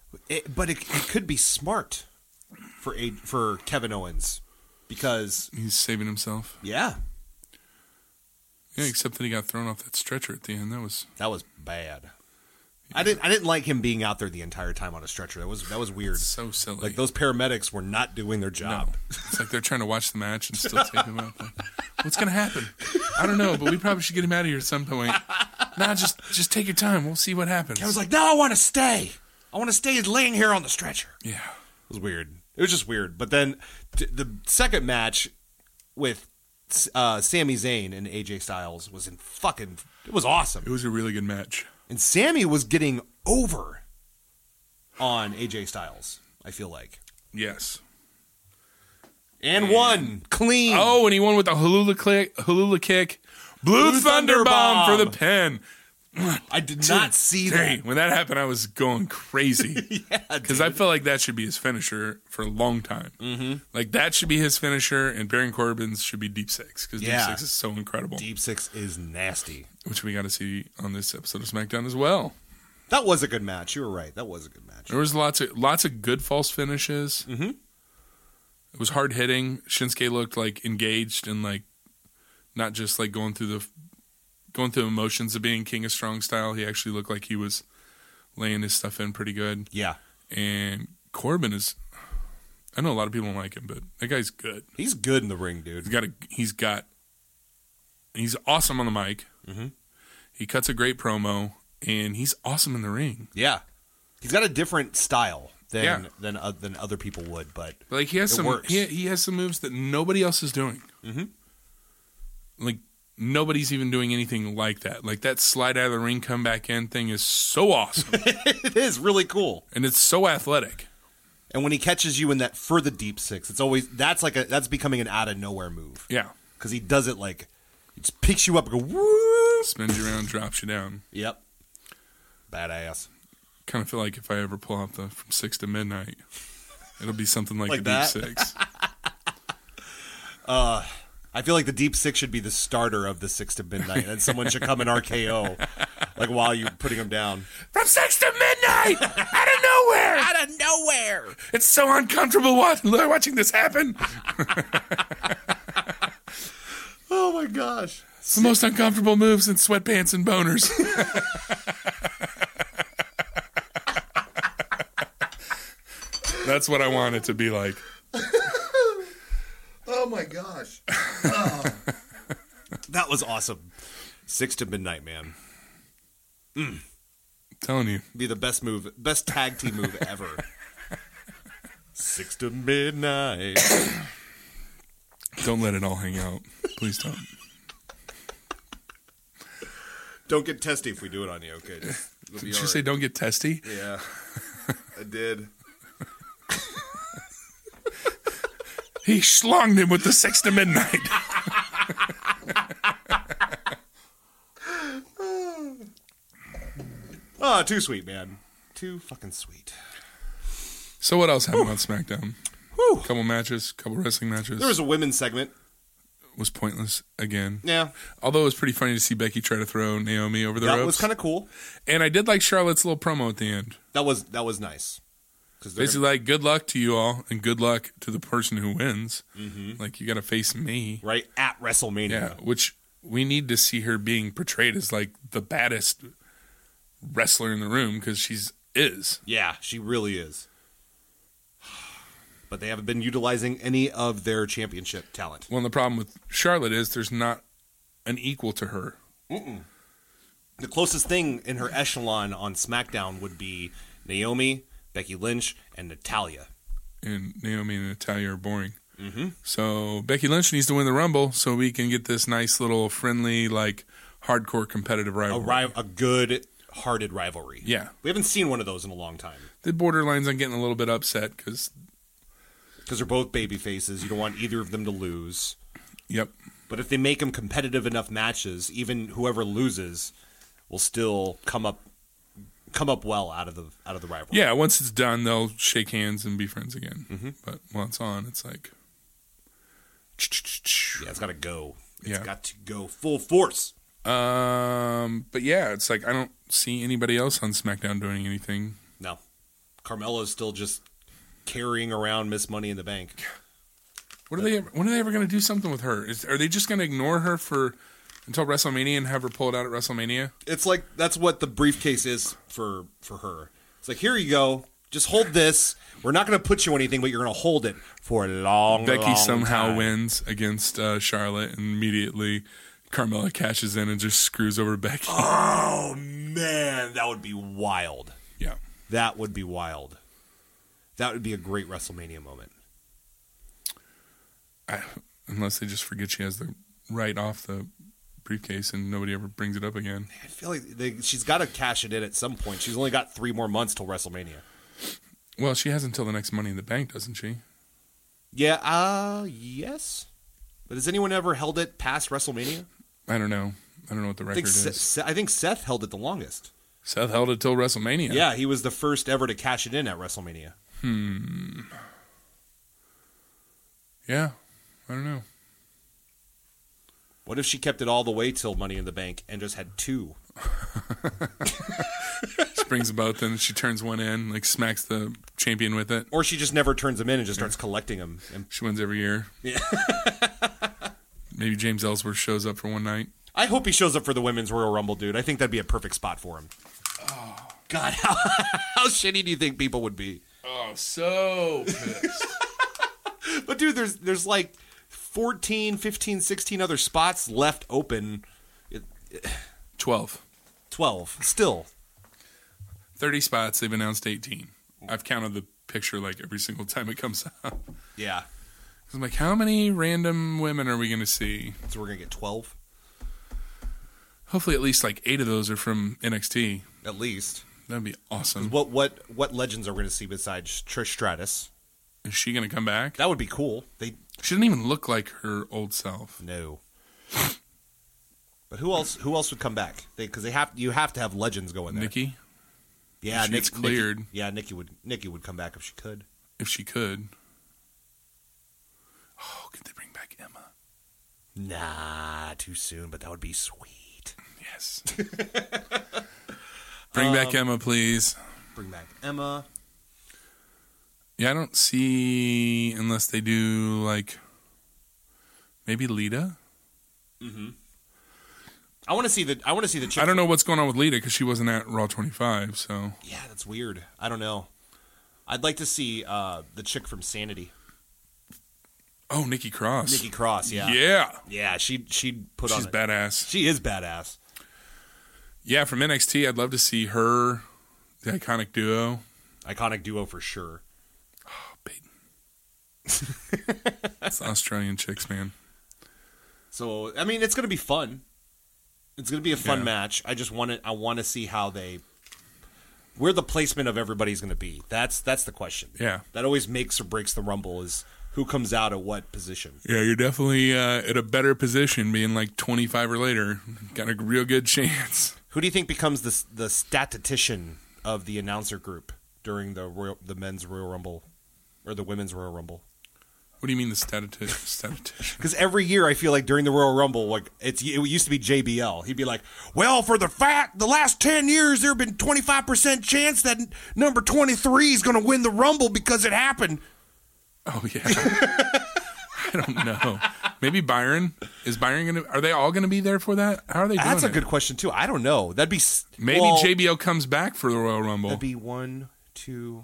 [SPEAKER 5] But it could be smart for Kevin Owens because
[SPEAKER 3] He's saving himself.
[SPEAKER 5] yeah,
[SPEAKER 3] Except that he got thrown off that stretcher at the end. That was
[SPEAKER 5] bad. I didn't like him being out there the entire time on a stretcher. That was weird.
[SPEAKER 3] so silly.
[SPEAKER 5] Like those paramedics were not doing their
[SPEAKER 3] No.
[SPEAKER 5] job.
[SPEAKER 3] It's like they're trying to watch the match and still take him out. Like, what's going to happen? I don't know, but we probably should get him out of here at some point. Nah, just take your time. We'll see what happens.
[SPEAKER 5] I was like, no, I want to stay. I want to stay laying here on the stretcher.
[SPEAKER 3] Yeah.
[SPEAKER 5] It was weird. It was just weird. But then the second match with Sami Zayn and AJ Styles it was awesome.
[SPEAKER 3] It was a really good match.
[SPEAKER 5] And Sami was getting over on AJ Styles, I feel like.
[SPEAKER 3] Yes.
[SPEAKER 5] And won clean.
[SPEAKER 3] Oh, and he won with a Halula kick. Blue Thunder Bomb for the pin.
[SPEAKER 5] I did not see that.
[SPEAKER 3] Hey, when that happened, I was going crazy.
[SPEAKER 5] Yeah,
[SPEAKER 3] Because I felt like that should be his finisher for a long time. Mm-hmm. Like, that should be his finisher, and Baron Corbin's should be Deep Six. Because Deep Six is so incredible.
[SPEAKER 5] Deep Six is nasty.
[SPEAKER 3] Which we got to see on this episode of SmackDown as well.
[SPEAKER 5] That was a good match. You were right. That was a good match.
[SPEAKER 3] There was lots of good false finishes. Mm-hmm. It was hard hitting. Shinsuke looked like engaged and like not just like going through emotions of being King of Strong style. He actually looked like he was laying his stuff in pretty good.
[SPEAKER 5] Yeah.
[SPEAKER 3] And Corbin is, I know a lot of people don't like him, but that guy's good.
[SPEAKER 5] He's good in the ring, dude.
[SPEAKER 3] He's awesome on the mic.
[SPEAKER 5] Mm-hmm.
[SPEAKER 3] He cuts a great promo, and he's awesome in the ring.
[SPEAKER 5] Yeah. He's got a different style than
[SPEAKER 3] Yeah.
[SPEAKER 5] than other people would, but
[SPEAKER 3] Like he has
[SPEAKER 5] works.
[SPEAKER 3] he has some moves that nobody else is doing.
[SPEAKER 5] Mm-hmm.
[SPEAKER 3] Like nobody's even doing anything like that. Like that slide out of the ring, come back in thing is so awesome,
[SPEAKER 5] it is really cool.
[SPEAKER 3] and it's so athletic.
[SPEAKER 5] And when he catches you in that for the Deep Six, it's always that's becoming an out of nowhere move
[SPEAKER 3] Yeah,
[SPEAKER 5] because he does it like he just picks you up and go woo.
[SPEAKER 3] spins you around, drops you down.
[SPEAKER 5] Yep, badass.
[SPEAKER 3] Kind of feel like if I ever pull out the from 6 to midnight, it'll be something like,
[SPEAKER 5] Like
[SPEAKER 3] the
[SPEAKER 5] that?
[SPEAKER 3] Deep Six.
[SPEAKER 5] I feel like the Deep Six should be the starter of the 6 to midnight, and someone should come and RKO like while you're putting them down.
[SPEAKER 3] From 6 to midnight, out of nowhere.
[SPEAKER 5] Out of nowhere.
[SPEAKER 3] It's so uncomfortable watching this happen.
[SPEAKER 5] Oh my gosh.
[SPEAKER 3] It's the most uncomfortable moves in sweatpants and boners. That's what I want it to be like.
[SPEAKER 5] Oh my gosh. That was awesome. 6 to midnight, man.
[SPEAKER 3] Telling you.
[SPEAKER 5] Be the best tag team move ever. 6 to midnight.
[SPEAKER 3] Don't let it all hang out. Please don't.
[SPEAKER 5] Don't get testy if we do it on you, okay?
[SPEAKER 3] Did you say don't get testy?
[SPEAKER 5] Yeah, I did.
[SPEAKER 3] He schlonged him with the 6 to midnight.
[SPEAKER 5] Oh, too sweet, man. Too fucking sweet.
[SPEAKER 3] So what else happened on SmackDown?
[SPEAKER 5] Whew.
[SPEAKER 3] Couple matches, couple wrestling matches.
[SPEAKER 5] There was a women's segment.
[SPEAKER 3] Was pointless again.
[SPEAKER 5] Yeah.
[SPEAKER 3] Although it was pretty funny to see Becky try to throw Naomi over the
[SPEAKER 5] That
[SPEAKER 3] ropes.
[SPEAKER 5] was kind of cool.
[SPEAKER 3] And I did like Charlotte's little promo at the end.
[SPEAKER 5] That was nice.
[SPEAKER 3] Basically, like, good luck to you all, and good luck to the person who wins. Mm-hmm. Like, you got to face me.
[SPEAKER 5] right at WrestleMania.
[SPEAKER 3] Yeah, which we need to see her being portrayed as, like, the baddest wrestler in the room, because she's is.
[SPEAKER 5] Yeah, she really is. But they haven't been utilizing any of their championship talent.
[SPEAKER 3] Well, and the problem with Charlotte is there's not an equal to her.
[SPEAKER 5] The closest thing in her echelon on SmackDown would be Naomi, Becky Lynch, and Natalya.
[SPEAKER 3] And Naomi and Natalya are boring. Mm-hmm. So Becky Lynch needs to win the Rumble so we can get this nice little friendly, like, hardcore competitive rivalry.
[SPEAKER 5] A good-hearted rivalry.
[SPEAKER 3] Yeah.
[SPEAKER 5] We haven't seen one of those in a long time.
[SPEAKER 3] The borderlines, I'm getting a little bit upset because...
[SPEAKER 5] Because they're both baby faces. You don't want either of them to lose.
[SPEAKER 3] Yep.
[SPEAKER 5] But if they make them competitive enough matches, even whoever loses will still come up well out of the rivalry.
[SPEAKER 3] Yeah, once it's done, they'll shake hands and be friends again. Mm-hmm. But while it's on, it's like...
[SPEAKER 5] Yeah, it's got to go. It's
[SPEAKER 3] Yeah.
[SPEAKER 5] got to go full force.
[SPEAKER 3] But yeah, it's like I don't see anybody else on SmackDown doing anything.
[SPEAKER 5] No. Carmella's still just carrying around Miss Money in the Bank.
[SPEAKER 3] When are they ever going to do something with her? Are they just going to ignore her until WrestleMania and have her pull it out at WrestleMania?
[SPEAKER 5] It's like that's what the briefcase is for her. It's like, here you go. Just hold this. We're not going to put you anything, but you're going to hold it for a long,
[SPEAKER 3] Becky
[SPEAKER 5] long
[SPEAKER 3] somehow
[SPEAKER 5] time.
[SPEAKER 3] wins against Charlotte, and immediately Carmella cashes in and just screws over Becky.
[SPEAKER 5] Oh, man. That would be wild.
[SPEAKER 3] Yeah.
[SPEAKER 5] That would be wild. That would be a great WrestleMania moment.
[SPEAKER 3] Unless they just forget she has the right off the briefcase and nobody ever brings it up again.
[SPEAKER 5] I feel like she's got to cash it in at some point. She's only got 3 more months till WrestleMania.
[SPEAKER 3] Well, she has until the next Money in the Bank, doesn't she?
[SPEAKER 5] Yeah, yes. But has anyone ever held it past WrestleMania?
[SPEAKER 3] I don't know. I don't know what the
[SPEAKER 5] I
[SPEAKER 3] record
[SPEAKER 5] think,
[SPEAKER 3] is.
[SPEAKER 5] I think Seth held it the longest.
[SPEAKER 3] Seth held it till WrestleMania.
[SPEAKER 5] Yeah, he was the first ever to cash it in at WrestleMania.
[SPEAKER 3] Yeah. I don't know.
[SPEAKER 5] What if she kept it all the way till Money in the Bank and just had 2?
[SPEAKER 3] She brings them both in, she turns one in, like smacks the champion with it.
[SPEAKER 5] Or she just never turns them in and just starts collecting them. And
[SPEAKER 3] She wins every year.
[SPEAKER 5] Yeah.
[SPEAKER 3] Maybe James Ellsworth shows up for one night.
[SPEAKER 5] I hope he shows up for the Women's Royal Rumble, dude. I think that'd be a perfect spot for him. Oh, God, how shitty do you think people would be?
[SPEAKER 3] Oh, so pissed.
[SPEAKER 5] But, dude, there's like 14, 15, 16 other spots left open.
[SPEAKER 3] 12.
[SPEAKER 5] 12. Still.
[SPEAKER 3] 30 spots. They've announced 18. I've counted the picture like every single time it comes out.
[SPEAKER 5] Yeah.
[SPEAKER 3] I'm like, how many random women are we going to see?
[SPEAKER 5] So we're going to get 12?
[SPEAKER 3] Hopefully at least like 8 of those are from NXT.
[SPEAKER 5] At least.
[SPEAKER 3] That'd be awesome.
[SPEAKER 5] What legends are we going to see besides Trish Stratus?
[SPEAKER 3] Is she going to come back?
[SPEAKER 5] That would be cool.
[SPEAKER 3] She doesn't even look like her old self.
[SPEAKER 5] No. But who else would come back? Because you have to have legends going there.
[SPEAKER 3] Nikki?
[SPEAKER 5] Yeah,
[SPEAKER 3] She gets cleared.
[SPEAKER 5] Nikki would come back if she could.
[SPEAKER 3] If she could. Oh, could they bring back Emma?
[SPEAKER 5] Nah, too soon, but that would be sweet.
[SPEAKER 3] Yes. Bring back Emma, please.
[SPEAKER 5] Bring back Emma.
[SPEAKER 3] Yeah, I don't see, unless they do, like, maybe Lita?
[SPEAKER 5] I want to see the chick.
[SPEAKER 3] I don't know what's going on with Lita because she wasn't at Raw 25, so.
[SPEAKER 5] Yeah, that's weird. I don't know. I'd like to see the chick from Sanity.
[SPEAKER 3] Oh, Nikki Cross.
[SPEAKER 5] Nikki Cross, yeah.
[SPEAKER 3] Yeah.
[SPEAKER 5] Yeah, she'd put on
[SPEAKER 3] She's badass.
[SPEAKER 5] She is badass.
[SPEAKER 3] Yeah, from NXT, I'd love to see her, the iconic duo.
[SPEAKER 5] Iconic duo for sure.
[SPEAKER 3] Oh, Peyton. It's Australian chicks, man.
[SPEAKER 5] So, I mean, it's going to be fun. It's going to be a fun
[SPEAKER 3] Yeah.
[SPEAKER 5] match. I want to see where the placement of everybody's going to be. That's the question.
[SPEAKER 3] Yeah.
[SPEAKER 5] That always makes or breaks the Rumble is who comes out at what position.
[SPEAKER 3] Yeah, you're definitely at a better position being like 25 or later. Got a real good chance.
[SPEAKER 5] Who do you think becomes the statistician of the announcer group during the men's Royal Rumble or the women's Royal Rumble?
[SPEAKER 3] What do you mean the statistician?
[SPEAKER 5] Because every year I feel like during the Royal Rumble, like it used to be JBL. He'd be like, "Well, for the last 10 years, there have been 25% chance that number 23 is going to win the Rumble because it happened."
[SPEAKER 3] Oh, yeah. I don't know. Maybe Byron. Is Byron going to... Are they all going to be there for that? How are they doing
[SPEAKER 5] That's a
[SPEAKER 3] it?
[SPEAKER 5] good question too. I don't know. That'd be
[SPEAKER 3] Maybe JBL comes back for the Royal Rumble.
[SPEAKER 5] That'd be 1, 2,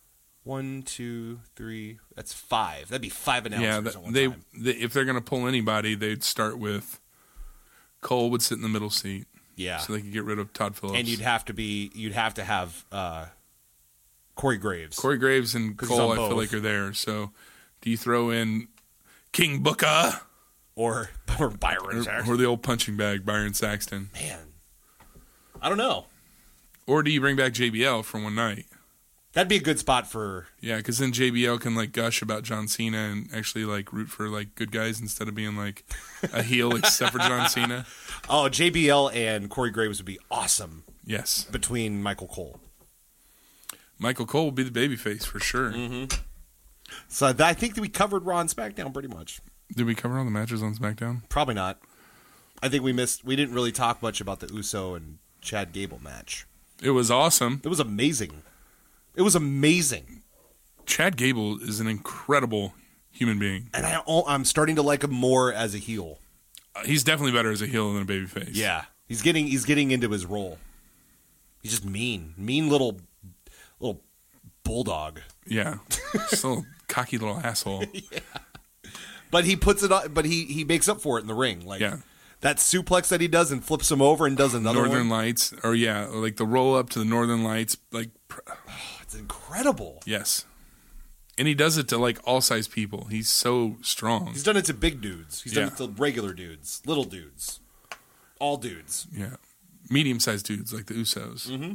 [SPEAKER 5] 3. That's 5. That'd be 5 announcers at one time.
[SPEAKER 3] If they're going to pull anybody, they'd start with... Cole would sit in the middle seat.
[SPEAKER 5] Yeah.
[SPEAKER 3] So they could get rid of Todd Phillips.
[SPEAKER 5] And you'd have to have Corey Graves.
[SPEAKER 3] Corey Graves and
[SPEAKER 5] 'Cause he's
[SPEAKER 3] Cole,
[SPEAKER 5] on
[SPEAKER 3] I feel
[SPEAKER 5] both.
[SPEAKER 3] like, are there. So do you throw in King Booker
[SPEAKER 5] or Byron Saxton.
[SPEAKER 3] or the old punching bag, Byron Saxton?
[SPEAKER 5] Man, I don't know.
[SPEAKER 3] Or do you bring back JBL for one night?
[SPEAKER 5] That'd be a good spot for.
[SPEAKER 3] Yeah, because then JBL can like gush about John Cena and actually like root for like good guys instead of being like a heel except for John Cena.
[SPEAKER 5] Oh, JBL and Corey Graves would be awesome
[SPEAKER 3] Yes,
[SPEAKER 5] between Michael Cole.
[SPEAKER 3] Michael Cole will be the babyface for sure.
[SPEAKER 5] So I think that we covered Raw and SmackDown pretty much.
[SPEAKER 3] Did we cover all the matches on SmackDown?
[SPEAKER 5] Probably not. I think we didn't really talk much about the Uso and Chad Gable match.
[SPEAKER 3] It was awesome.
[SPEAKER 5] It was amazing. It was amazing.
[SPEAKER 3] Chad Gable is an incredible human being.
[SPEAKER 5] And I'm starting to like him more as a heel.
[SPEAKER 3] He's definitely better as a heel than a babyface.
[SPEAKER 5] Yeah. He's getting into his role. He's just mean little bulldog.
[SPEAKER 3] Yeah. Just a little cocky little asshole.
[SPEAKER 5] Yeah. But he puts it on, but he makes up for it in the ring. Like that suplex that he does and flips him over and does another
[SPEAKER 3] Northern
[SPEAKER 5] one.
[SPEAKER 3] Lights, or like the roll up to the Northern Lights, like
[SPEAKER 5] It's incredible.
[SPEAKER 3] yes. And he does it to like all size people. He's so strong.
[SPEAKER 5] He's done it to big dudes. He's done it to regular dudes, little dudes, all dudes.
[SPEAKER 3] Yeah. Medium sized dudes like the Usos.
[SPEAKER 5] Mm-hmm.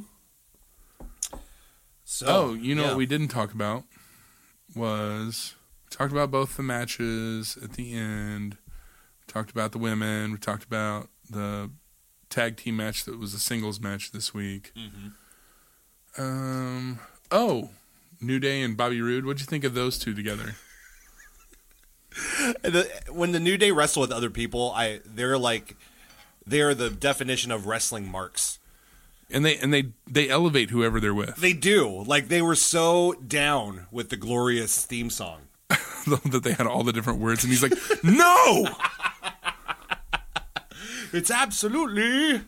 [SPEAKER 5] So,
[SPEAKER 3] what we didn't talk about was we talked about both the matches at the end. We talked about the women. We talked about the tag team match that was a singles match this week.
[SPEAKER 5] Mm-hmm.
[SPEAKER 3] New Day and Bobby Roode. What'd you think of those two together?
[SPEAKER 5] When the New Day wrestle with other people, they're the definition of wrestling marks.
[SPEAKER 3] And they elevate whoever they're with.
[SPEAKER 5] They do. Like, they were so down with the glorious theme song.
[SPEAKER 3] That they had all the different words, and he's like, no!
[SPEAKER 5] It's absolutely...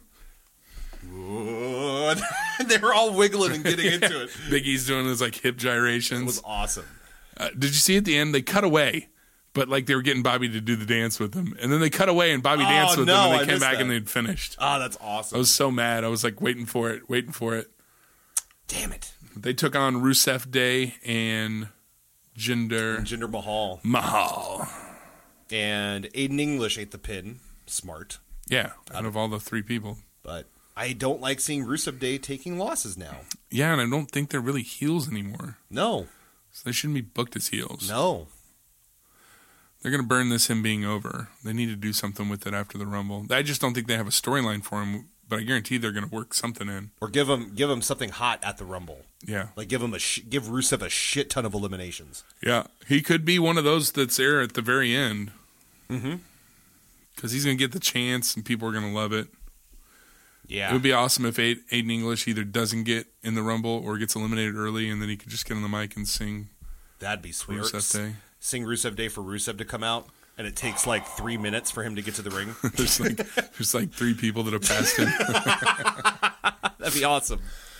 [SPEAKER 5] good. They were all wiggling and getting into it.
[SPEAKER 3] Big E's doing his like hip gyrations.
[SPEAKER 5] It was awesome.
[SPEAKER 3] Did you see at the end, they cut away, but like they were getting Bobby to do the dance with them. And then they cut away and Bobby danced with them, and they came back and they'd finished.
[SPEAKER 5] Oh, that's awesome.
[SPEAKER 3] I was so mad. I was like waiting for it.
[SPEAKER 5] Damn it.
[SPEAKER 3] They took on Rusev Day and Jinder Mahal.
[SPEAKER 5] And Aiden English ate the pin. Smart.
[SPEAKER 3] Yeah, out of all the three people.
[SPEAKER 5] But I don't like seeing Rusev Day taking losses now.
[SPEAKER 3] Yeah, and I don't think they're really heels anymore.
[SPEAKER 5] No.
[SPEAKER 3] So they shouldn't be booked as heels.
[SPEAKER 5] No.
[SPEAKER 3] They're going to burn this him being over. They need to do something with it after the Rumble. I just don't think they have a storyline for him, but I guarantee they're going to work something in.
[SPEAKER 5] Or give him something hot at the Rumble.
[SPEAKER 3] Yeah.
[SPEAKER 5] Like give Rusev a shit ton of eliminations.
[SPEAKER 3] Yeah. He could be one of those that's there at the very end.
[SPEAKER 5] Mm-hmm.
[SPEAKER 3] Because he's going to get the chance and people are going to love it.
[SPEAKER 5] Yeah.
[SPEAKER 3] It would be awesome if Aiden English either doesn't get in the Rumble or gets eliminated early, and then he could just get on the mic and sing.
[SPEAKER 5] That'd be sweet.
[SPEAKER 3] Rusev Day.
[SPEAKER 5] Sing Rusev Day for Rusev to come out, and it takes like 3 minutes for him to get to the ring.
[SPEAKER 3] there's like 3 people that have passed him.
[SPEAKER 5] That'd be awesome.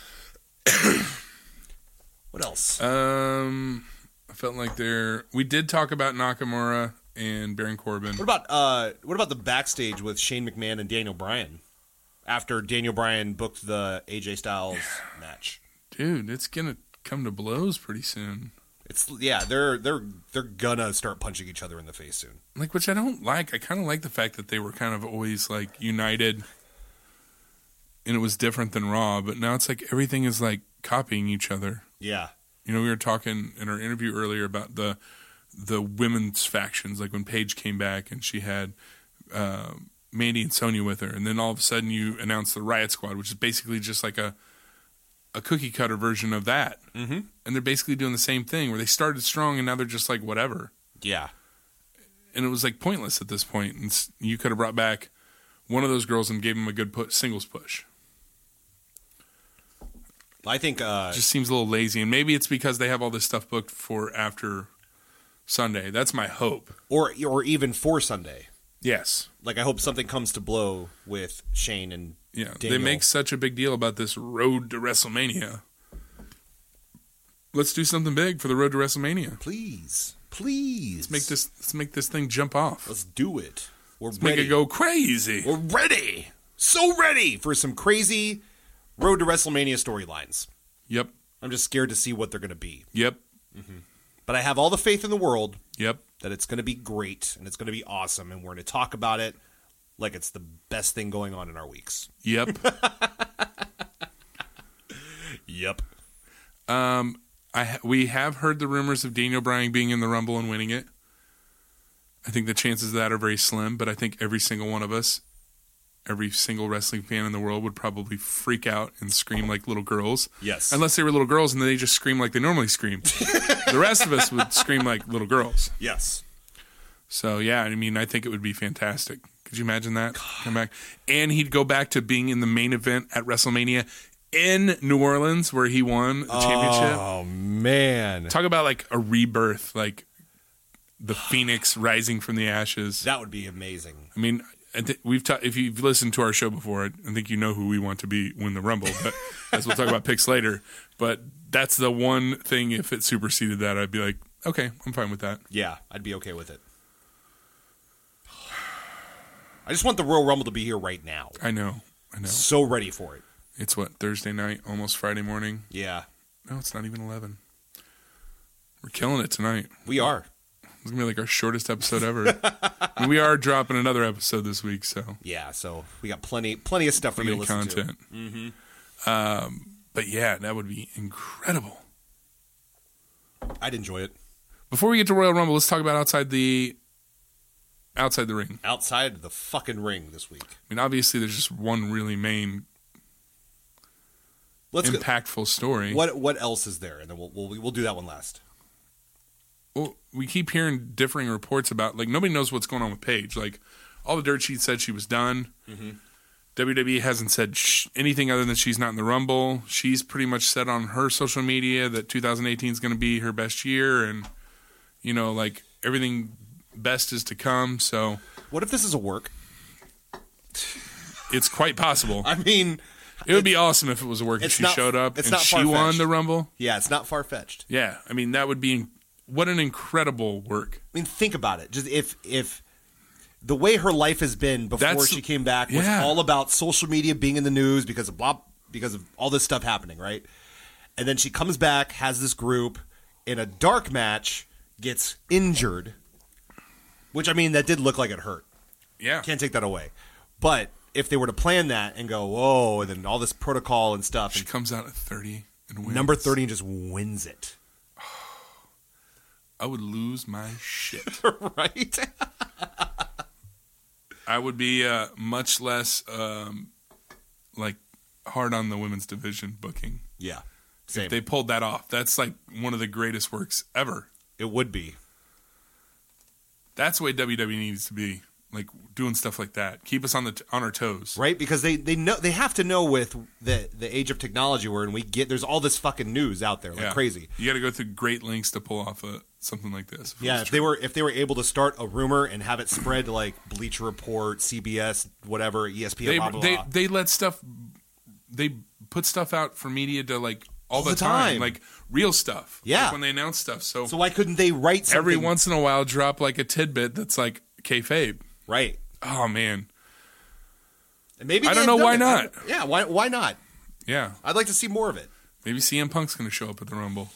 [SPEAKER 5] What else?
[SPEAKER 3] I felt like we did talk about Nakamura and Baron Corbin.
[SPEAKER 5] What about the backstage with Shane McMahon and Daniel Bryan after Daniel Bryan booked the AJ Styles match?
[SPEAKER 3] Dude, it's gonna come to blows pretty soon.
[SPEAKER 5] They're gonna start punching each other in the face soon.
[SPEAKER 3] Like, which I don't like. I kind of like the fact that they were kind of always like united, and it was different than Raw. But now it's like everything is like copying each other.
[SPEAKER 5] Yeah.
[SPEAKER 3] You know, we were talking in our interview earlier about the women's factions, like when Paige came back and she had Mandy and Sonya with her, and then all of a sudden you announce the Riot Squad, which is basically just like a cookie cutter version of that.
[SPEAKER 5] Mm-hmm.
[SPEAKER 3] And they're basically doing the same thing where they started strong and now they're just like whatever.
[SPEAKER 5] Yeah.
[SPEAKER 3] And it was like pointless at this point. And you could have brought back one of those girls and gave them a good singles push.
[SPEAKER 5] I think
[SPEAKER 3] it just seems a little lazy, and maybe it's because they have all this stuff booked for after Sunday. That's my hope.
[SPEAKER 5] Or even for Sunday.
[SPEAKER 3] Yes.
[SPEAKER 5] Like, I hope something comes to blow with Shane and
[SPEAKER 3] Daniel.
[SPEAKER 5] They
[SPEAKER 3] make such a big deal about this road to WrestleMania. Let's do something big for the road to WrestleMania.
[SPEAKER 5] Please.
[SPEAKER 3] Let's make this thing jump off.
[SPEAKER 5] Let's do it.
[SPEAKER 3] Let's make it go crazy.
[SPEAKER 5] We're ready. So ready for some crazy road to WrestleMania storylines.
[SPEAKER 3] Yep.
[SPEAKER 5] I'm just scared to see what they're going to be.
[SPEAKER 3] Yep.
[SPEAKER 5] Mm-hmm. But I have all the faith in the world.
[SPEAKER 3] Yep.
[SPEAKER 5] That it's going to be great and it's going to be awesome, and we're going to talk about it like it's the best thing going on in our weeks.
[SPEAKER 3] Yep.
[SPEAKER 5] Yep.
[SPEAKER 3] We have heard the rumors of Daniel Bryan being in the Rumble and winning it. I think the chances of that are very slim, but I think every single one of us, every single wrestling fan in the world would probably freak out and scream like little girls.
[SPEAKER 5] Yes.
[SPEAKER 3] Unless they were little girls and they just scream like they normally scream. The rest of us would scream like little girls.
[SPEAKER 5] Yes.
[SPEAKER 3] So, yeah, I mean, I think it would be fantastic. Could you imagine that? Come back. And he'd go back to being in the main event at WrestleMania in New Orleans where he won the championship.
[SPEAKER 5] Oh man,
[SPEAKER 3] Talk about like a rebirth, like the phoenix rising from the ashes.
[SPEAKER 5] that would be amazing.
[SPEAKER 3] I mean, if you've listened to our show before, I think you know who we want to win the Rumble. But as we'll talk about picks later. But that's the one thing. If it superseded that, I'd be like, okay, I'm fine with that.
[SPEAKER 5] Yeah, I'd be okay with it. I just want the Royal Rumble to be here right now.
[SPEAKER 3] I know.
[SPEAKER 5] So ready for it.
[SPEAKER 3] It's what, Thursday night, almost Friday morning.
[SPEAKER 5] Yeah,
[SPEAKER 3] No, it's not even 11. We're killing it tonight.
[SPEAKER 5] we are.
[SPEAKER 3] It's gonna be like our shortest episode ever. And we are dropping another episode this week, so
[SPEAKER 5] Yeah, so we got plenty of stuff for you
[SPEAKER 3] plenty
[SPEAKER 5] to
[SPEAKER 3] of
[SPEAKER 5] listen
[SPEAKER 3] content.
[SPEAKER 5] to.
[SPEAKER 3] But yeah, that would be incredible.
[SPEAKER 5] I'd enjoy it.
[SPEAKER 3] Before we get to Royal Rumble, let's talk about outside the ring.
[SPEAKER 5] Outside the fucking ring this week.
[SPEAKER 3] I mean, obviously, there's just one really main
[SPEAKER 5] Let's go.
[SPEAKER 3] impactful story.
[SPEAKER 5] What else is there? And then we'll do that one last.
[SPEAKER 3] Well, we keep hearing differing reports about, like, nobody knows what's going on with Paige. Like, all the dirt sheets said she was done.
[SPEAKER 5] Mm-hmm.
[SPEAKER 3] WWE hasn't said anything other than she's not in the Rumble. She's pretty much said on her social media that 2018 is going to be her best year, and like everything best is to come. So,
[SPEAKER 5] What if this is a work?
[SPEAKER 3] it's quite possible.
[SPEAKER 5] I mean,
[SPEAKER 3] It would be awesome if it was a work and
[SPEAKER 5] it's
[SPEAKER 3] she
[SPEAKER 5] not-
[SPEAKER 3] showed up
[SPEAKER 5] it's
[SPEAKER 3] and
[SPEAKER 5] not
[SPEAKER 3] she won
[SPEAKER 5] far-fetched.
[SPEAKER 3] the Rumble.
[SPEAKER 5] yeah, it's not far fetched.
[SPEAKER 3] Yeah, I mean that would be what an incredible work.
[SPEAKER 5] I mean, think about it. Just if the way her life has been before
[SPEAKER 3] That's-
[SPEAKER 5] she came back was
[SPEAKER 3] yeah.
[SPEAKER 5] all about social media being in the news because of all this stuff happening, right? And then she comes back, has this group in a dark match, gets injured, which I mean that did look like it hurt.
[SPEAKER 3] Yeah,
[SPEAKER 5] Can't take that away. But if they were to plan that and go, whoa, and then all this protocol and stuff,
[SPEAKER 3] she
[SPEAKER 5] and
[SPEAKER 3] comes out at 30 and wins.
[SPEAKER 5] number 30 and just wins it,
[SPEAKER 3] I would lose my shit.
[SPEAKER 5] right?
[SPEAKER 3] I would be much less like hard on the women's division booking.
[SPEAKER 5] Yeah, same.
[SPEAKER 3] If they pulled that off, that's like one of the greatest works ever.
[SPEAKER 5] It would be.
[SPEAKER 3] That's the way WWE needs to be, like doing stuff like that. Keep us on our toes.
[SPEAKER 5] Right, because they know they have to know with the age of technology we're in. There's all this fucking news out there like crazy.
[SPEAKER 3] You got to go through great lengths to pull off something like this.
[SPEAKER 5] Yeah, if they were able to start a rumor and have it spread to like Bleacher Report, CBS, whatever, ESPN, blah blah blah.
[SPEAKER 3] they let stuff. They put stuff out for media to like all the time, like real stuff.
[SPEAKER 5] Yeah,
[SPEAKER 3] like when they announce stuff. So
[SPEAKER 5] why couldn't they write something
[SPEAKER 3] every once in a while drop like a tidbit that's like kayfabe?
[SPEAKER 5] Right.
[SPEAKER 3] Oh man.
[SPEAKER 5] And maybe
[SPEAKER 3] I
[SPEAKER 5] they
[SPEAKER 3] don't
[SPEAKER 5] have
[SPEAKER 3] know
[SPEAKER 5] done
[SPEAKER 3] why
[SPEAKER 5] it.
[SPEAKER 3] not.
[SPEAKER 5] Yeah, why not?
[SPEAKER 3] Yeah.
[SPEAKER 5] I'd like to see more of it.
[SPEAKER 3] Maybe CM Punk's going to show up at the Rumble.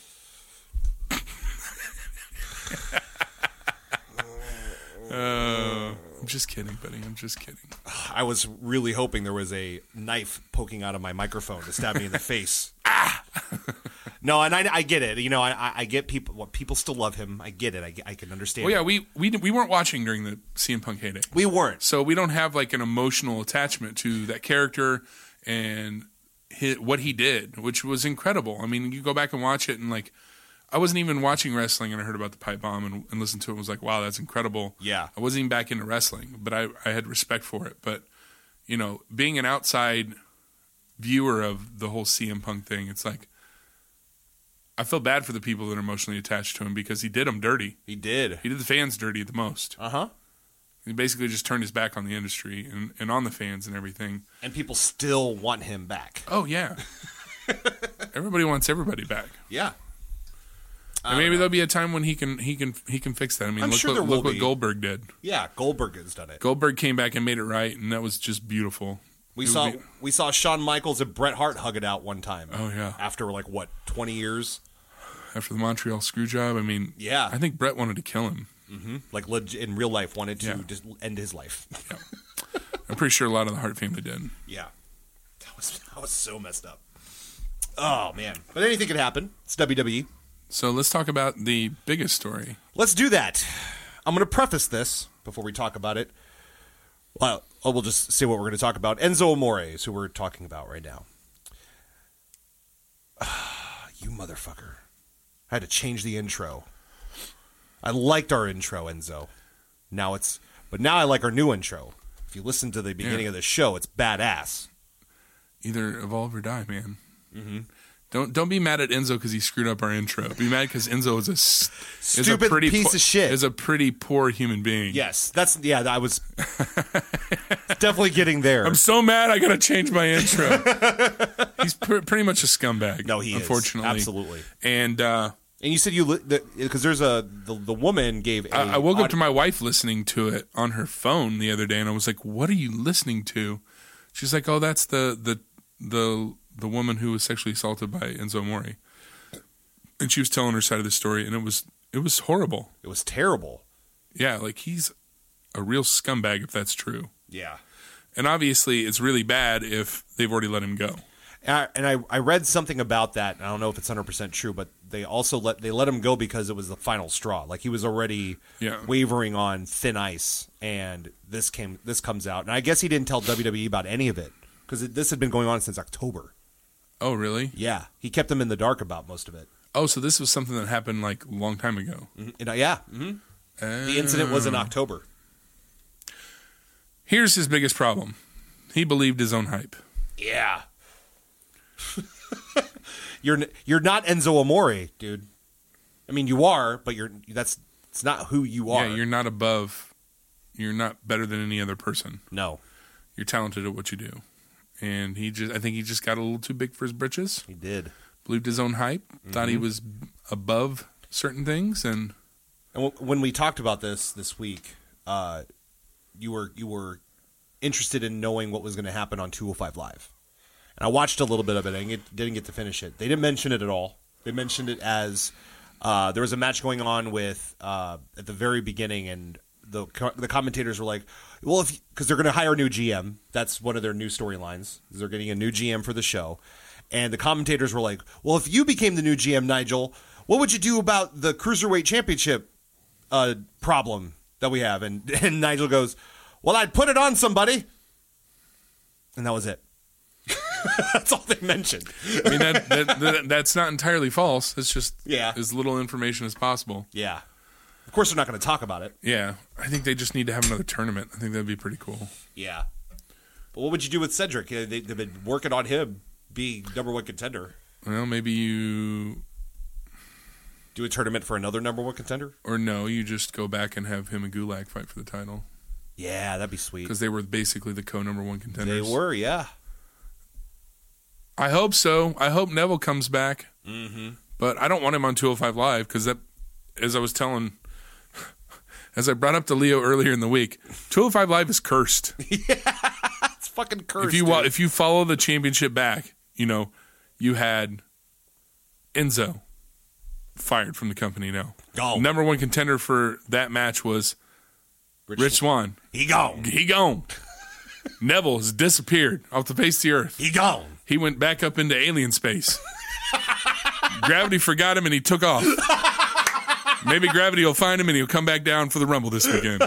[SPEAKER 3] I'm just kidding, buddy. I'm just kidding.
[SPEAKER 5] I was really hoping there was a knife poking out of my microphone to stab me in the face. No, and I get it. You know, I get people. Well, people still love him. I get it. I can understand.
[SPEAKER 3] Well, yeah, we weren't watching during the CM Punk heyday.
[SPEAKER 5] We weren't.
[SPEAKER 3] So we don't have like an emotional attachment to that character and what he did, which was incredible. I mean, you go back and watch it, and like, I wasn't even watching wrestling, and I heard about the pipe bomb and listened to it and was like, wow, that's incredible.
[SPEAKER 5] Yeah.
[SPEAKER 3] I wasn't even back into wrestling, but I had respect for it. But, you know, being an outside viewer of the whole CM Punk thing, it's like, I feel bad for the people that are emotionally attached to him because he did them dirty.
[SPEAKER 5] He did.
[SPEAKER 3] He did the fans dirty the most.
[SPEAKER 5] Uh-huh.
[SPEAKER 3] He basically just turned his back on the industry and on the fans and everything.
[SPEAKER 5] And people still want him back.
[SPEAKER 3] Oh, yeah. Everybody wants everybody back.
[SPEAKER 5] Yeah.
[SPEAKER 3] And maybe there'll be a time when he can fix that. I mean,
[SPEAKER 5] I'm
[SPEAKER 3] look
[SPEAKER 5] sure there
[SPEAKER 3] what,
[SPEAKER 5] will
[SPEAKER 3] look what
[SPEAKER 5] be.
[SPEAKER 3] Goldberg did.
[SPEAKER 5] Yeah, Goldberg has done it.
[SPEAKER 3] Goldberg came back and made it right, and that was just beautiful.
[SPEAKER 5] We saw Shawn Michaels and Bret Hart hug it out one time.
[SPEAKER 3] Oh, yeah.
[SPEAKER 5] After like what, 20 years?
[SPEAKER 3] After the Montreal screw job, I mean,
[SPEAKER 5] Yeah.
[SPEAKER 3] I think Bret wanted to kill him.
[SPEAKER 5] Mm-hmm. Like in real life, wanted to
[SPEAKER 3] Yeah.
[SPEAKER 5] just end his life.
[SPEAKER 3] I'm pretty sure a lot of the Hart family did.
[SPEAKER 5] Yeah, that was so messed up. Oh man, but anything could happen. It's WWE.
[SPEAKER 3] So let's talk about the biggest story.
[SPEAKER 5] Let's do that. I'm going to preface this before we talk about it. Well, we'll just say what we're going to talk about. Enzo Amore is who we're talking about right now. You motherfucker. I had to change the intro. I liked our intro, Enzo. But now I like our new intro. If you listen to the beginning of the show, it's badass.
[SPEAKER 3] Either evolve or die, man. Don't be mad at Enzo because he screwed up our intro. Be mad because Enzo is
[SPEAKER 5] Stupid piece of shit.
[SPEAKER 3] Is a pretty poor human being.
[SPEAKER 5] Yes, I was definitely getting there.
[SPEAKER 3] I'm so mad I got to change my intro. He's pretty much a scumbag.
[SPEAKER 5] No, he
[SPEAKER 3] unfortunately.
[SPEAKER 5] is. Absolutely.
[SPEAKER 3] And
[SPEAKER 5] you said because there's the woman gave.
[SPEAKER 3] I woke up to my wife listening to it on her phone the other day, and I was like, "What are you listening to?" She's like, "Oh, that's the woman who was sexually assaulted by Enzo Amore." And she was telling her side of the story, and it was horrible.
[SPEAKER 5] It was terrible.
[SPEAKER 3] Yeah, like he's a real scumbag if that's true.
[SPEAKER 5] Yeah.
[SPEAKER 3] And obviously, it's really bad if they've already let him go.
[SPEAKER 5] And I read something about that. And I don't know if it's 100% true, but they also let him go because it was the final straw. Like he was already wavering on thin ice, and this comes out. And I guess he didn't tell WWE about any of it because this had been going on since October.
[SPEAKER 3] Oh, really?
[SPEAKER 5] Yeah, he kept them in the dark about most of it.
[SPEAKER 3] Oh, so this was something that happened like a long time ago.
[SPEAKER 5] Mm-hmm. Yeah. Mm-hmm. The incident was in October.
[SPEAKER 3] Here's his biggest problem. He believed his own hype.
[SPEAKER 5] Yeah. You're not Enzo Amore, dude. I mean, you are, but it's not who you are.
[SPEAKER 3] Yeah, you're not above. You're not better than any other person.
[SPEAKER 5] No.
[SPEAKER 3] You're talented at what you do. And I think he just got a little too big for his britches.
[SPEAKER 5] He did.
[SPEAKER 3] Believed his own hype. Thought he was above certain things, and
[SPEAKER 5] when we talked about this week, you were interested in knowing what was going to happen on 205 Live, and I watched a little bit of it. I didn't get to finish it. They didn't mention it at all. They mentioned it as there was a match going on with at the very beginning, and the commentators were like, well, because they're going to hire a new GM. That's one of their new storylines. They're getting a new GM for the show. And the commentators were like, well, if you became the new GM, Nigel, what would you do about the Cruiserweight Championship problem that we have? And Nigel goes, well, I'd put it on somebody. And that was it. That's all they mentioned.
[SPEAKER 3] I mean, that's not entirely false. It's just
[SPEAKER 5] Yeah.
[SPEAKER 3] as little information as possible.
[SPEAKER 5] Yeah. Of course, they're not going to talk about it.
[SPEAKER 3] Yeah. I think they just need to have another tournament. I think that'd be pretty cool.
[SPEAKER 5] Yeah. But what would you do with Cedric? They've been working on him being number one contender.
[SPEAKER 3] Well, maybe you
[SPEAKER 5] Do a tournament for another number one contender?
[SPEAKER 3] Or no, you just go back and have him and Gulak fight for the title.
[SPEAKER 5] Yeah, that'd be sweet.
[SPEAKER 3] Because they were basically the co-number one contenders.
[SPEAKER 5] They were, yeah.
[SPEAKER 3] I hope so. I hope Neville comes back.
[SPEAKER 5] Mm-hmm.
[SPEAKER 3] But I don't want him on 205 Live because that, as I brought up to Leo earlier in the week, 205 Live is cursed.
[SPEAKER 5] It's fucking cursed.
[SPEAKER 3] If you follow the championship back, you had Enzo fired from the company now.
[SPEAKER 5] Gone.
[SPEAKER 3] Number one contender for that match was Rich Swann.
[SPEAKER 5] He gone.
[SPEAKER 3] He gone. Neville has disappeared off the face of the earth.
[SPEAKER 5] He gone.
[SPEAKER 3] He went back up into alien space. Gravity forgot him and he took off. Maybe gravity will find him and he'll come back down for the Rumble this weekend.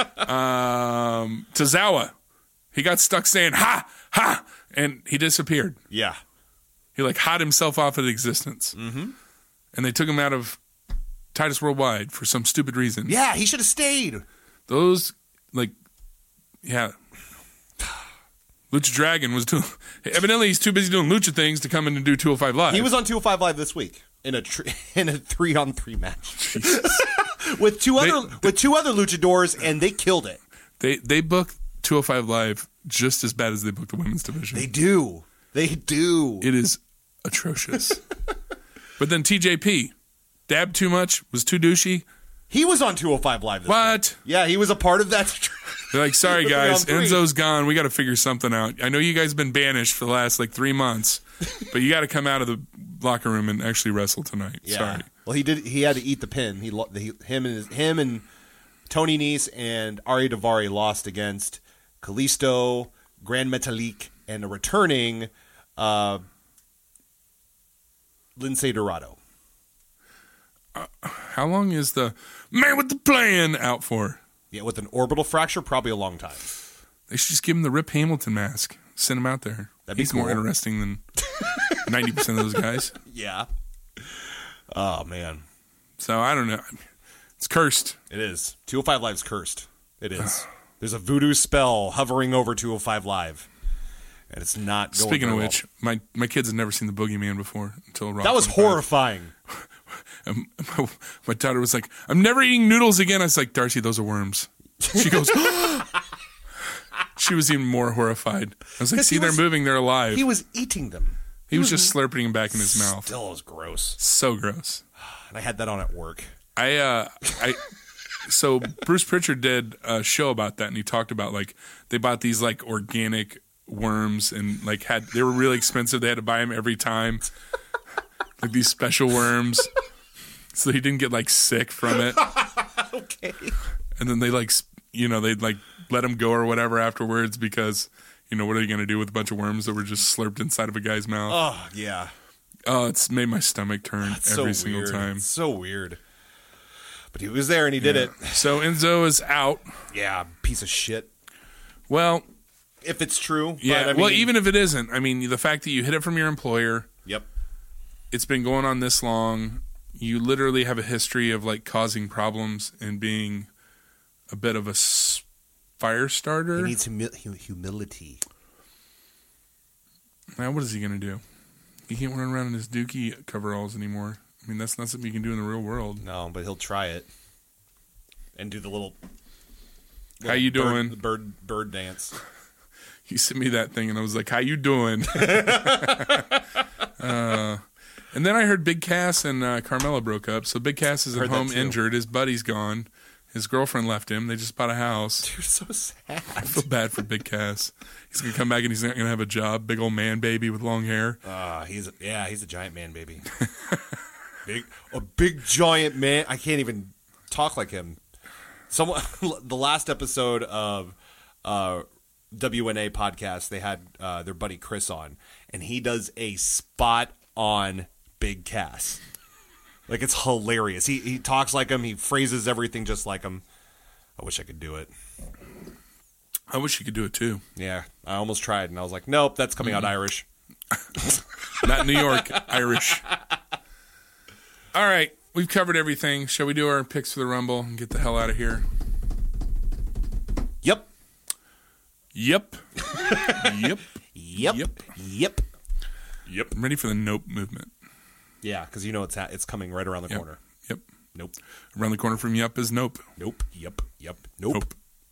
[SPEAKER 3] Tozawa, he got stuck saying, ha, ha, and he disappeared.
[SPEAKER 5] Yeah.
[SPEAKER 3] He hot himself off of existence. Mm-hmm. And they took him out of Titus Worldwide for some stupid reason.
[SPEAKER 5] Yeah, he should have stayed.
[SPEAKER 3] Those, yeah. Lucha Dragon was doing... Evidently, he's too busy doing Lucha things to come in and do 205 Live.
[SPEAKER 5] He was on 205 Live this week in a 3-on-3 match with two other luchadors, and they killed it.
[SPEAKER 3] They booked 205 Live just as bad as they booked the women's division.
[SPEAKER 5] They do.
[SPEAKER 3] It is atrocious. But then TJP dabbed too much, was too douchey.
[SPEAKER 5] He was on 205 Live this
[SPEAKER 3] What?
[SPEAKER 5] week. Yeah, he was a part of that.
[SPEAKER 3] They're like, sorry guys,
[SPEAKER 5] 3-on-3.
[SPEAKER 3] Enzo's gone. We got to figure something out. I know you guys have been banished for the last 3 months, but you got to come out of the locker room and actually wrestle tonight.
[SPEAKER 5] Yeah.
[SPEAKER 3] Sorry.
[SPEAKER 5] Well, he did. He had to eat the pin. Him and Tony Nese and Ari Daivari lost against Kalisto, Grand Metalik, and a returning Lince Dorado.
[SPEAKER 3] How long is the man with the plan out for?
[SPEAKER 5] Yeah, with an orbital fracture, probably a long time.
[SPEAKER 3] They should just give him the Rip Hamilton mask. Send him out there.
[SPEAKER 5] That'd be
[SPEAKER 3] He's more
[SPEAKER 5] cool.
[SPEAKER 3] interesting than 90% of those guys.
[SPEAKER 5] Yeah. Oh, man.
[SPEAKER 3] So, I don't know. It's cursed.
[SPEAKER 5] It is. 205 Live's cursed. It is. There's a voodoo spell hovering over 205 Live. and it's not going
[SPEAKER 3] Speaking of
[SPEAKER 5] very
[SPEAKER 3] which, my kids had never seen the Boogeyman before until Rock
[SPEAKER 5] well. That was
[SPEAKER 3] 25.
[SPEAKER 5] horrifying.
[SPEAKER 3] And my daughter was like, "I'm never eating noodles again." I was like, "Darcy, those are worms." She goes, she was even more horrified. I was like,
[SPEAKER 5] 'Cause
[SPEAKER 3] "See,
[SPEAKER 5] he
[SPEAKER 3] they're
[SPEAKER 5] was-
[SPEAKER 3] moving. They're alive."
[SPEAKER 5] He was eating them.
[SPEAKER 3] He was just slurping them back in his mouth.
[SPEAKER 5] Still was gross.
[SPEAKER 3] So gross.
[SPEAKER 5] And I had that on at work.
[SPEAKER 3] So Bruce Pritchard did a show about that, and he talked about like they bought these like organic worms and like they were really expensive. They had to buy them every time, like these special worms, so he didn't get like sick from it.
[SPEAKER 5] Okay.
[SPEAKER 3] And then they they'd like let him go or whatever afterwards because what are you going to do with a bunch of worms that were just slurped inside of a guy's mouth?
[SPEAKER 5] Oh yeah.
[SPEAKER 3] Oh, it's made my stomach turn every single
[SPEAKER 5] weird.
[SPEAKER 3] time.
[SPEAKER 5] It's so weird. But he was there and he did it.
[SPEAKER 3] So Enzo is out.
[SPEAKER 5] Yeah, piece of shit.
[SPEAKER 3] Well,
[SPEAKER 5] If it's true.
[SPEAKER 3] yeah.
[SPEAKER 5] But, I mean,
[SPEAKER 3] well, even if it isn't, I mean, the fact that you hid it from your employer,
[SPEAKER 5] Yep.
[SPEAKER 3] it's been going on this long. You literally have a history of like causing problems and being a bit of a fire starter.
[SPEAKER 5] He needs humility.
[SPEAKER 3] Now, what is he going to do? He can't run around in his Dookie coveralls anymore. I mean, that's not something you can do in the real world.
[SPEAKER 5] No, but he'll try it. And do the little
[SPEAKER 3] How you doing?
[SPEAKER 5] Bird dance.
[SPEAKER 3] He sent me that thing, and I was like, "How you doing?" And then I heard Big Cass and Carmella broke up. So Big Cass is at
[SPEAKER 5] Heard that
[SPEAKER 3] home
[SPEAKER 5] too.
[SPEAKER 3] injured. His buddy's gone. His girlfriend left him. They just bought a house.
[SPEAKER 5] You're so sad.
[SPEAKER 3] I feel bad for Big Cass. He's gonna come back and he's not gonna have a job. Big old man baby with long hair.
[SPEAKER 5] He's a giant man, baby. A big giant man. I can't even talk like him. The last episode of WNA podcast, they had their buddy Chris on, and he does a spot on Big Cass. Like, it's hilarious. He talks like him. He phrases everything just like him. I wish I could do it.
[SPEAKER 3] I wish you could do it too.
[SPEAKER 5] Yeah, I almost tried, and I was like, nope, that's coming out Irish.
[SPEAKER 3] Not New York, Irish. All right, we've covered everything. Shall we do our picks for the Rumble and get the hell out of here?
[SPEAKER 5] Yep.
[SPEAKER 3] Yep. Yep.
[SPEAKER 5] Yep.
[SPEAKER 3] Yep.
[SPEAKER 5] Yep.
[SPEAKER 3] Yep. I'm ready for the nope movement.
[SPEAKER 5] Yeah, because it's coming right around the
[SPEAKER 3] Yep.
[SPEAKER 5] corner.
[SPEAKER 3] Yep.
[SPEAKER 5] Nope.
[SPEAKER 3] Around the corner from yep is nope.
[SPEAKER 5] Nope. Yep. Yep. Nope.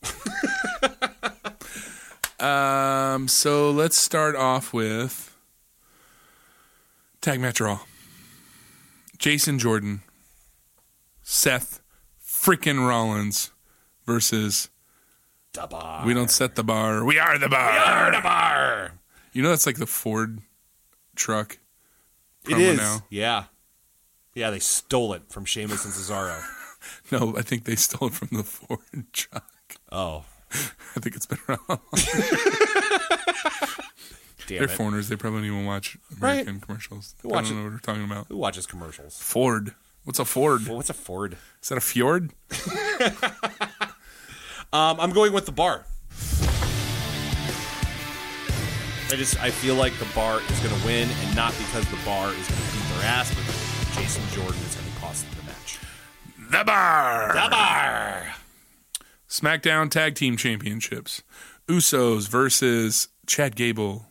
[SPEAKER 3] So let's start off with Tag Match Raw. Jason Jordan, Seth freaking Rollins versus
[SPEAKER 5] The bar.
[SPEAKER 3] We Don't Set the Bar. We Are the Bar.
[SPEAKER 5] We are the bar.
[SPEAKER 3] You know that's like the Ford truck.
[SPEAKER 5] It
[SPEAKER 3] promo
[SPEAKER 5] is.
[SPEAKER 3] now.
[SPEAKER 5] Yeah. Yeah, they stole it from Sheamus and Cesaro.
[SPEAKER 3] No, I think they stole it from the Ford truck.
[SPEAKER 5] Oh.
[SPEAKER 3] I think it's been around.
[SPEAKER 5] Damn
[SPEAKER 3] They're
[SPEAKER 5] it.
[SPEAKER 3] foreigners. They probably don't even watch American commercials. They
[SPEAKER 5] watch
[SPEAKER 3] don't
[SPEAKER 5] it?
[SPEAKER 3] know what we're talking about.
[SPEAKER 5] Who watches commercials?
[SPEAKER 3] Ford. What's a Ford?
[SPEAKER 5] Well, what's a Ford?
[SPEAKER 3] Is that a fjord?
[SPEAKER 5] I'm going with the bar. I feel like the bar is going to win, and not because the bar is going to beat their ass, but because Jason Jordan is going to cost them the match.
[SPEAKER 3] The Bar.
[SPEAKER 5] The bar.
[SPEAKER 3] SmackDown Tag Team Championships. Usos versus Chad Gable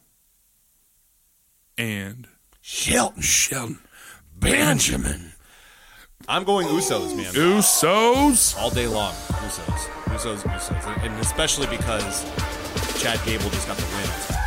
[SPEAKER 3] and Shelton Benjamin.
[SPEAKER 5] I'm going Usos, man.
[SPEAKER 3] Usos.
[SPEAKER 5] All day long. Usos. And especially because Chad Gable just got the win.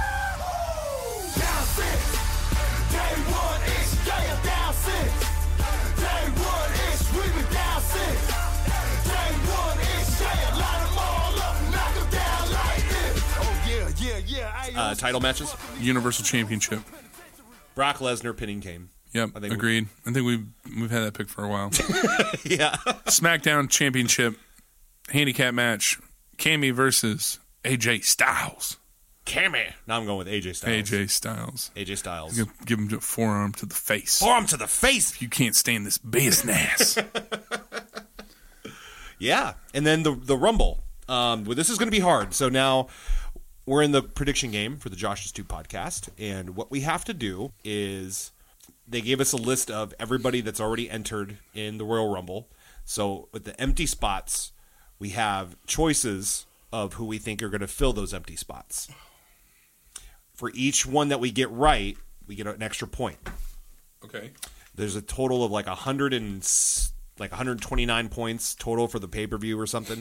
[SPEAKER 2] Down six. Day one is down six. Day one is we were down six. Day one is line them all up, knock them down like this. Oh yeah.
[SPEAKER 5] Title matches.
[SPEAKER 3] Universal Championship.
[SPEAKER 5] Brock Lesnar pinning Kane.
[SPEAKER 3] Yep,
[SPEAKER 5] I think
[SPEAKER 3] agreed. I think we've had that pick for a while.
[SPEAKER 5] Yeah.
[SPEAKER 3] SmackDown Championship handicap match. Cammy versus AJ Styles.
[SPEAKER 5] Cammy. Now I'm going with AJ Styles.
[SPEAKER 3] AJ Styles.
[SPEAKER 5] AJ Styles.
[SPEAKER 3] Give him a forearm to the face.
[SPEAKER 5] Forearm to the face.
[SPEAKER 3] You can't stand this business.
[SPEAKER 5] Yeah. And then the Rumble. Well, this is going to be hard. So now we're in the prediction game for the Josh's 2 podcast. And what we have to do is they gave us a list of everybody that's already entered in the Royal Rumble. So with the empty spots, we have choices of who we think are going to fill those empty spots. For each one that we get right, we get an extra point.
[SPEAKER 3] Okay.
[SPEAKER 5] There's a total of like 129 points total for the pay-per-view or something.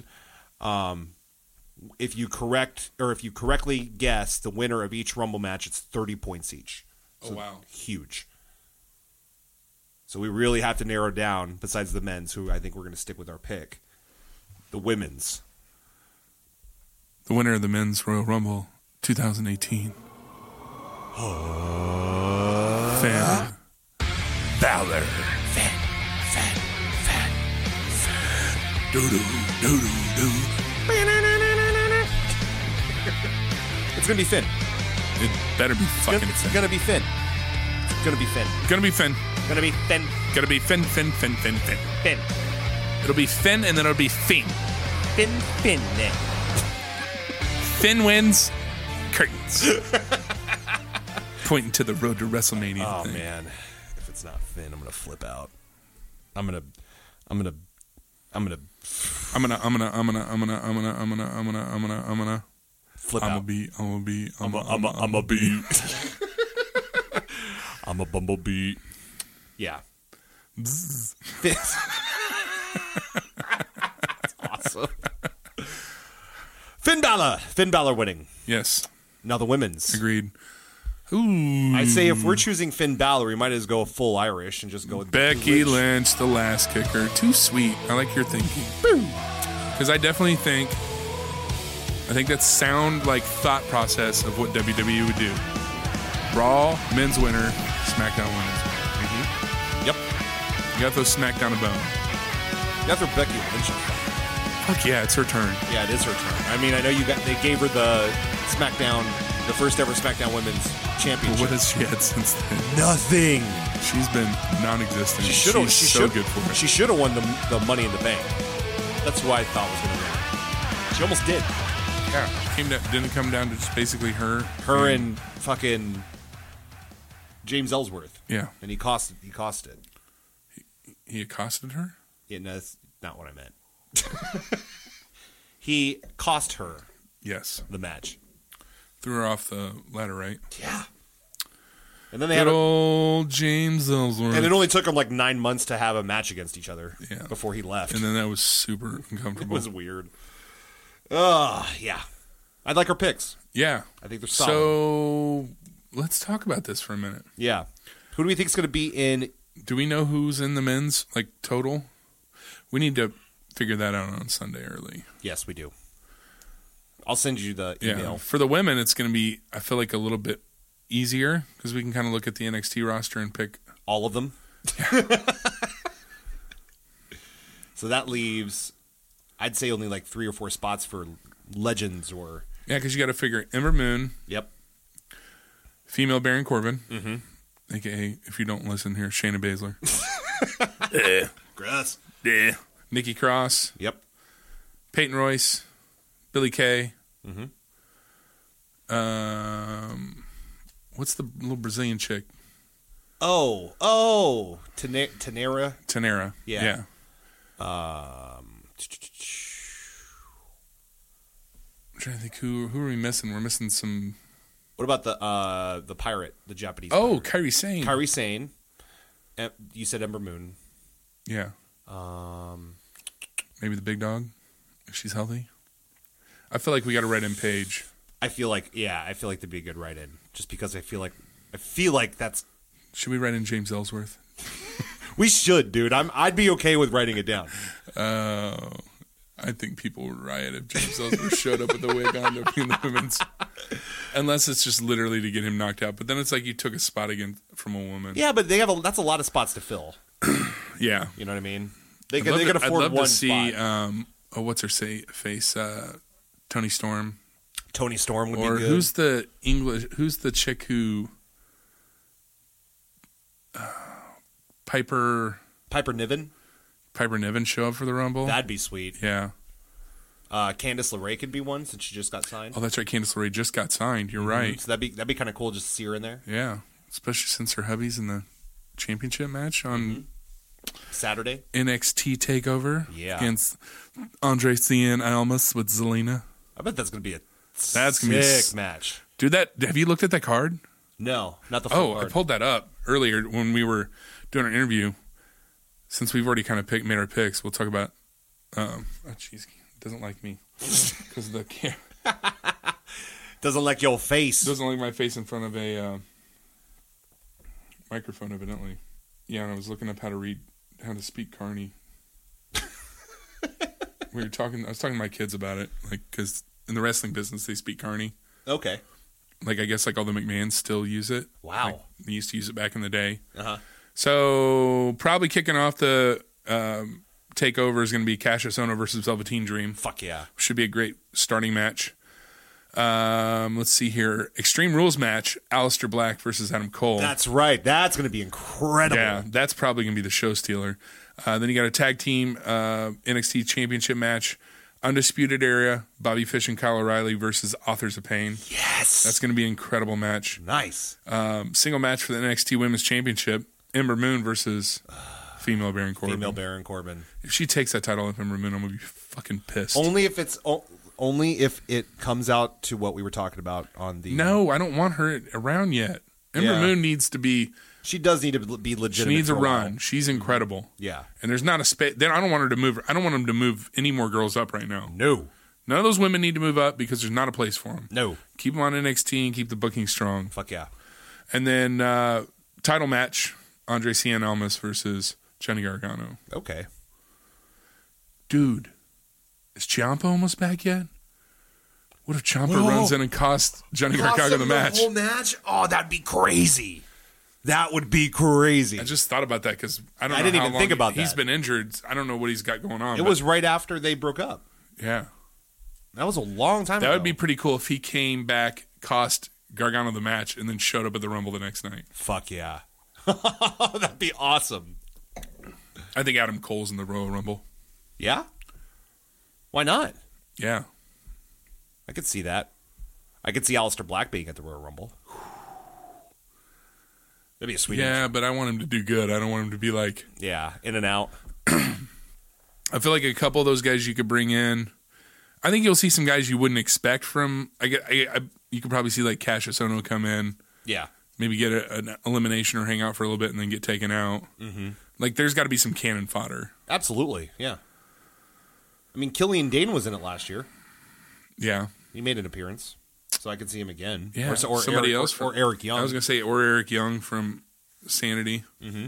[SPEAKER 5] If you correctly guess the winner of each Rumble match, it's 30 points each. So
[SPEAKER 3] wow.
[SPEAKER 5] Huge. So we really have to narrow down, besides the men's, who I think we're going to stick with our pick, the women's.
[SPEAKER 3] The winner of the Men's Royal Rumble 2018. Finn Balor.
[SPEAKER 5] Finn. It's going to be Finn.
[SPEAKER 3] It better be fucking
[SPEAKER 5] It's
[SPEAKER 3] Finn.
[SPEAKER 5] going to be Finn. It's going to be Finn.
[SPEAKER 3] Gonna be Finn.
[SPEAKER 5] Going to be Finn.
[SPEAKER 3] Gonna be Finn.
[SPEAKER 5] Finn.
[SPEAKER 3] It'll be Finn, and then it'll be Fiend.
[SPEAKER 5] Finn.
[SPEAKER 3] Finn wins. Curtains. Pointing to the road to WrestleMania.
[SPEAKER 5] Oh
[SPEAKER 3] thing.
[SPEAKER 5] man, if it's not Finn, I'm gonna flip out. I'm gonna flip out. I'm a bumblebee. Yeah. That's awesome. Finn Balor winning.
[SPEAKER 3] Yes.
[SPEAKER 5] Now the women's.
[SPEAKER 3] Agreed. Ooh.
[SPEAKER 5] I'd say if we're choosing Finn Balor, we might as well go full Irish and just go with
[SPEAKER 3] Becky Lynch, the last kicker. Too sweet. I like your thinking. Because I definitely think that's sound like thought process of what WWE would do. Raw, men's winner, SmackDown women's winner.
[SPEAKER 5] Yep.
[SPEAKER 3] You got those SmackDown a bone.
[SPEAKER 5] You have to Becky Lynch.
[SPEAKER 3] Fuck yeah, it's her turn.
[SPEAKER 5] Yeah, it is her turn. I mean, I know they gave her the first ever SmackDown Women's Championship.
[SPEAKER 3] But what has she had since then?
[SPEAKER 5] Nothing.
[SPEAKER 3] She's been non-existent. She's good for it.
[SPEAKER 5] She should have won the Money in the Bank. That's who I thought was going to win. She almost did.
[SPEAKER 3] Yeah, didn't it come down to just basically her
[SPEAKER 5] and fucking James Ellsworth.
[SPEAKER 3] Yeah,
[SPEAKER 5] and he costed.
[SPEAKER 3] He accosted her.
[SPEAKER 5] Yeah, no, that's not what I meant. He cost her.
[SPEAKER 3] Yes,
[SPEAKER 5] the match.
[SPEAKER 3] Threw her off the ladder, right?
[SPEAKER 5] Yeah. And then they
[SPEAKER 3] had
[SPEAKER 5] had
[SPEAKER 3] old James Ellsworth.
[SPEAKER 5] And it only took them like 9 months to have a match against each other before he left.
[SPEAKER 3] And then that was super uncomfortable.
[SPEAKER 5] It was weird. Yeah. I'd like our picks.
[SPEAKER 3] Yeah.
[SPEAKER 5] I think they're solid.
[SPEAKER 3] So let's talk about this for a minute.
[SPEAKER 5] Yeah. Who do we think is going to be in?
[SPEAKER 3] Do we know who's in the men's, like, total? We need to figure that out on Sunday early.
[SPEAKER 5] Yes, we do. I'll send you the email.
[SPEAKER 3] Yeah. For the women, it's going to be, I feel like, a little bit easier because we can kind of look at the NXT roster and pick
[SPEAKER 5] all of them. So that leaves, I'd say, only like 3 or 4 spots for legends or.
[SPEAKER 3] Yeah, because you got to figure Ember Moon.
[SPEAKER 5] Yep.
[SPEAKER 3] Female Baron Corbin.
[SPEAKER 5] Mm-hmm.
[SPEAKER 3] AKA, if you don't listen here, Shayna Baszler.
[SPEAKER 5] Gross.
[SPEAKER 3] Yeah. Nikki Cross.
[SPEAKER 5] Yep.
[SPEAKER 3] Peyton Royce. Billie Kay.
[SPEAKER 5] Mm-hmm.
[SPEAKER 3] What's the little Brazilian chick?
[SPEAKER 5] Tanera.
[SPEAKER 3] Tanera.
[SPEAKER 5] Yeah.
[SPEAKER 3] I'm trying to think who are we missing? We're missing some.
[SPEAKER 5] What about the pirate, the Japanese?
[SPEAKER 3] Oh,
[SPEAKER 5] pirate?
[SPEAKER 3] Kairi Sane.
[SPEAKER 5] Kairi Sane. You said Ember Moon.
[SPEAKER 3] Yeah. Maybe the big dog, if she's healthy. I feel like we got to write in Paige.
[SPEAKER 5] I feel like that'd be a good write-in, just because I feel like that's.
[SPEAKER 3] Should we write in James Ellsworth?
[SPEAKER 5] We should, dude. I'd be okay with writing it down.
[SPEAKER 3] I think people would riot if James Ellsworth showed up with a wig on to be in the women's. Unless it's just literally to get him knocked out. But then it's like you took a spot again from a woman.
[SPEAKER 5] Yeah, but that's a lot of spots to fill.
[SPEAKER 3] Yeah.
[SPEAKER 5] You know what I mean? They can afford
[SPEAKER 3] I'd love
[SPEAKER 5] one
[SPEAKER 3] to see,
[SPEAKER 5] spot.
[SPEAKER 3] what's her face? Tony Storm.
[SPEAKER 5] Tony Storm would
[SPEAKER 3] or
[SPEAKER 5] be good.
[SPEAKER 3] Who's the chick who... Piper Niven show up for the Rumble?
[SPEAKER 5] That'd be sweet.
[SPEAKER 3] Yeah.
[SPEAKER 5] Candice LeRae could be one since she just got signed.
[SPEAKER 3] Oh, that's right. Candice LeRae just got signed. You're right.
[SPEAKER 5] So that'd be kind of cool just to see her in there.
[SPEAKER 3] Yeah. Especially since her hubby's in the championship match on
[SPEAKER 5] Saturday.
[SPEAKER 3] NXT TakeOver.
[SPEAKER 5] Yeah.
[SPEAKER 3] Against Andre Cien Almas with Zelina.
[SPEAKER 5] I bet that's going to be a
[SPEAKER 3] sick
[SPEAKER 5] match.
[SPEAKER 3] Dude, have you looked at that card?
[SPEAKER 5] No, not the full
[SPEAKER 3] I
[SPEAKER 5] card.
[SPEAKER 3] pulled that up earlier when we were doing our interview. Since we've already kind of made our picks, we'll talk about. Jeez, doesn't like me because the camera
[SPEAKER 5] Doesn't like your face.
[SPEAKER 3] doesn't like my face in front of a microphone, evidently. Yeah, and I was looking up how to speak Carney. I was talking to my kids about it, like because in the wrestling business they speak Carney.
[SPEAKER 5] Okay.
[SPEAKER 3] Like I guess like all the McMahons still use it.
[SPEAKER 5] Wow.
[SPEAKER 3] Like, they used to use it back in the day.
[SPEAKER 5] Uh-huh.
[SPEAKER 3] So probably kicking off the takeover is going to be Cassius Ohno versus Velveteen Dream.
[SPEAKER 5] Fuck yeah.
[SPEAKER 3] Should be a great starting match. Let's see here. Extreme Rules match, Aleister Black versus Adam Cole.
[SPEAKER 5] That's right. That's going to be incredible.
[SPEAKER 3] Yeah, that's probably going to be the show stealer. Then you got a tag team NXT Championship match, Undisputed Era, Bobby Fish and Kyle O'Reilly versus Authors of Pain.
[SPEAKER 5] Yes.
[SPEAKER 3] That's going to be an incredible match.
[SPEAKER 5] Nice.
[SPEAKER 3] Single match for the NXT Women's Championship, Ember Moon versus female Baron Corbin.
[SPEAKER 5] Female Baron Corbin.
[SPEAKER 3] If she takes that title off Ember Moon, I'm going to be fucking pissed.
[SPEAKER 5] Only if it comes out to what we were talking about on the...
[SPEAKER 3] No, I don't want her around yet. Ember
[SPEAKER 5] Yeah.
[SPEAKER 3] Moon needs to be...
[SPEAKER 5] She does need to be
[SPEAKER 3] She
[SPEAKER 5] legitimate.
[SPEAKER 3] needs a
[SPEAKER 5] for
[SPEAKER 3] run.
[SPEAKER 5] while.
[SPEAKER 3] She's incredible.
[SPEAKER 5] Yeah.
[SPEAKER 3] And there's not a space. Then I don't want her to move. I don't want them to move any more girls up right now.
[SPEAKER 5] No.
[SPEAKER 3] None of those women need to move up because there's not a place for them.
[SPEAKER 5] No.
[SPEAKER 3] Keep them on NXT and keep the booking strong.
[SPEAKER 5] Fuck yeah.
[SPEAKER 3] And then title match: Andre Cien Almas versus Johnny Gargano.
[SPEAKER 5] Okay.
[SPEAKER 3] Dude, is Ciampa almost back yet? What if Ciampa runs in and costs Johnny Gargano the match?
[SPEAKER 5] whole match? Oh, that'd be crazy. That would be crazy.
[SPEAKER 3] I just thought about that because I don't know.
[SPEAKER 5] I didn't
[SPEAKER 3] how
[SPEAKER 5] even
[SPEAKER 3] long
[SPEAKER 5] think about
[SPEAKER 3] He's
[SPEAKER 5] that.
[SPEAKER 3] been injured. I don't know what he's got going on.
[SPEAKER 5] It
[SPEAKER 3] but
[SPEAKER 5] was right after they broke up.
[SPEAKER 3] yeah.
[SPEAKER 5] That was a long time ago.
[SPEAKER 3] That would be pretty cool if he came back, cost Gargano the match, and then showed up at the Rumble the next night.
[SPEAKER 5] Fuck yeah. That'd be awesome.
[SPEAKER 3] I think Adam Cole's in the Royal Rumble.
[SPEAKER 5] Yeah? Why not?
[SPEAKER 3] Yeah.
[SPEAKER 5] I could see that. I could see Aleister Black being at the Royal Rumble. That'd be a sweet
[SPEAKER 3] Yeah, but I want him to do good. I don't want him to be like...
[SPEAKER 5] Yeah, in and out.
[SPEAKER 3] I feel like a couple of those guys you could bring in. I think you'll see some guys you wouldn't expect from... you could probably see like Cassius Ohno come in,
[SPEAKER 5] Yeah.
[SPEAKER 3] maybe get an elimination or hang out for a little bit and then get taken out. Mm-hmm. Like, there's got to be some cannon fodder.
[SPEAKER 5] Absolutely, yeah. I mean, Killian Dane was in it last year.
[SPEAKER 3] Yeah.
[SPEAKER 5] He made an appearance. So I could see him again.
[SPEAKER 3] Yeah.
[SPEAKER 5] Or
[SPEAKER 3] somebody
[SPEAKER 5] Eric,
[SPEAKER 3] else.
[SPEAKER 5] or Eric Young.
[SPEAKER 3] I was going to say, or Eric Young from Sanity.
[SPEAKER 5] It's going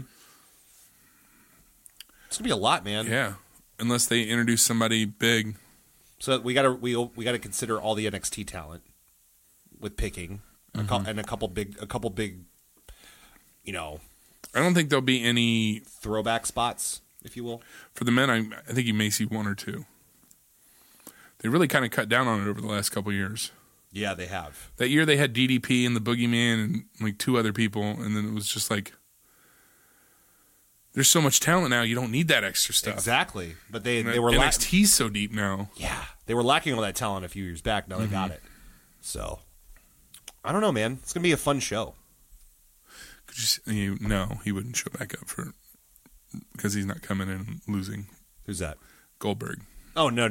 [SPEAKER 5] to be a lot, man.
[SPEAKER 3] Yeah. Unless they introduce somebody big.
[SPEAKER 5] So we gotta consider all the NXT talent with picking and a couple big, you know,
[SPEAKER 3] I don't think there'll be any...
[SPEAKER 5] throwback spots, if you will.
[SPEAKER 3] For the men, I think you may see one or two. They really kind of cut down on it over the last couple of years.
[SPEAKER 5] Yeah, they have.
[SPEAKER 3] That year they had DDP and the Boogeyman and like two other people, and then it was just like, there's so much talent now, you don't need that extra stuff.
[SPEAKER 5] Exactly, but they
[SPEAKER 3] And
[SPEAKER 5] were
[SPEAKER 3] NXT's so deep now.
[SPEAKER 5] yeah, they were lacking all that talent a few years back. Now they got it. So I don't know, man. It's gonna be a fun show.
[SPEAKER 3] Could you no, he wouldn't show back up for because he's not coming in and losing.
[SPEAKER 5] Who's that?
[SPEAKER 3] Goldberg.
[SPEAKER 5] Oh no.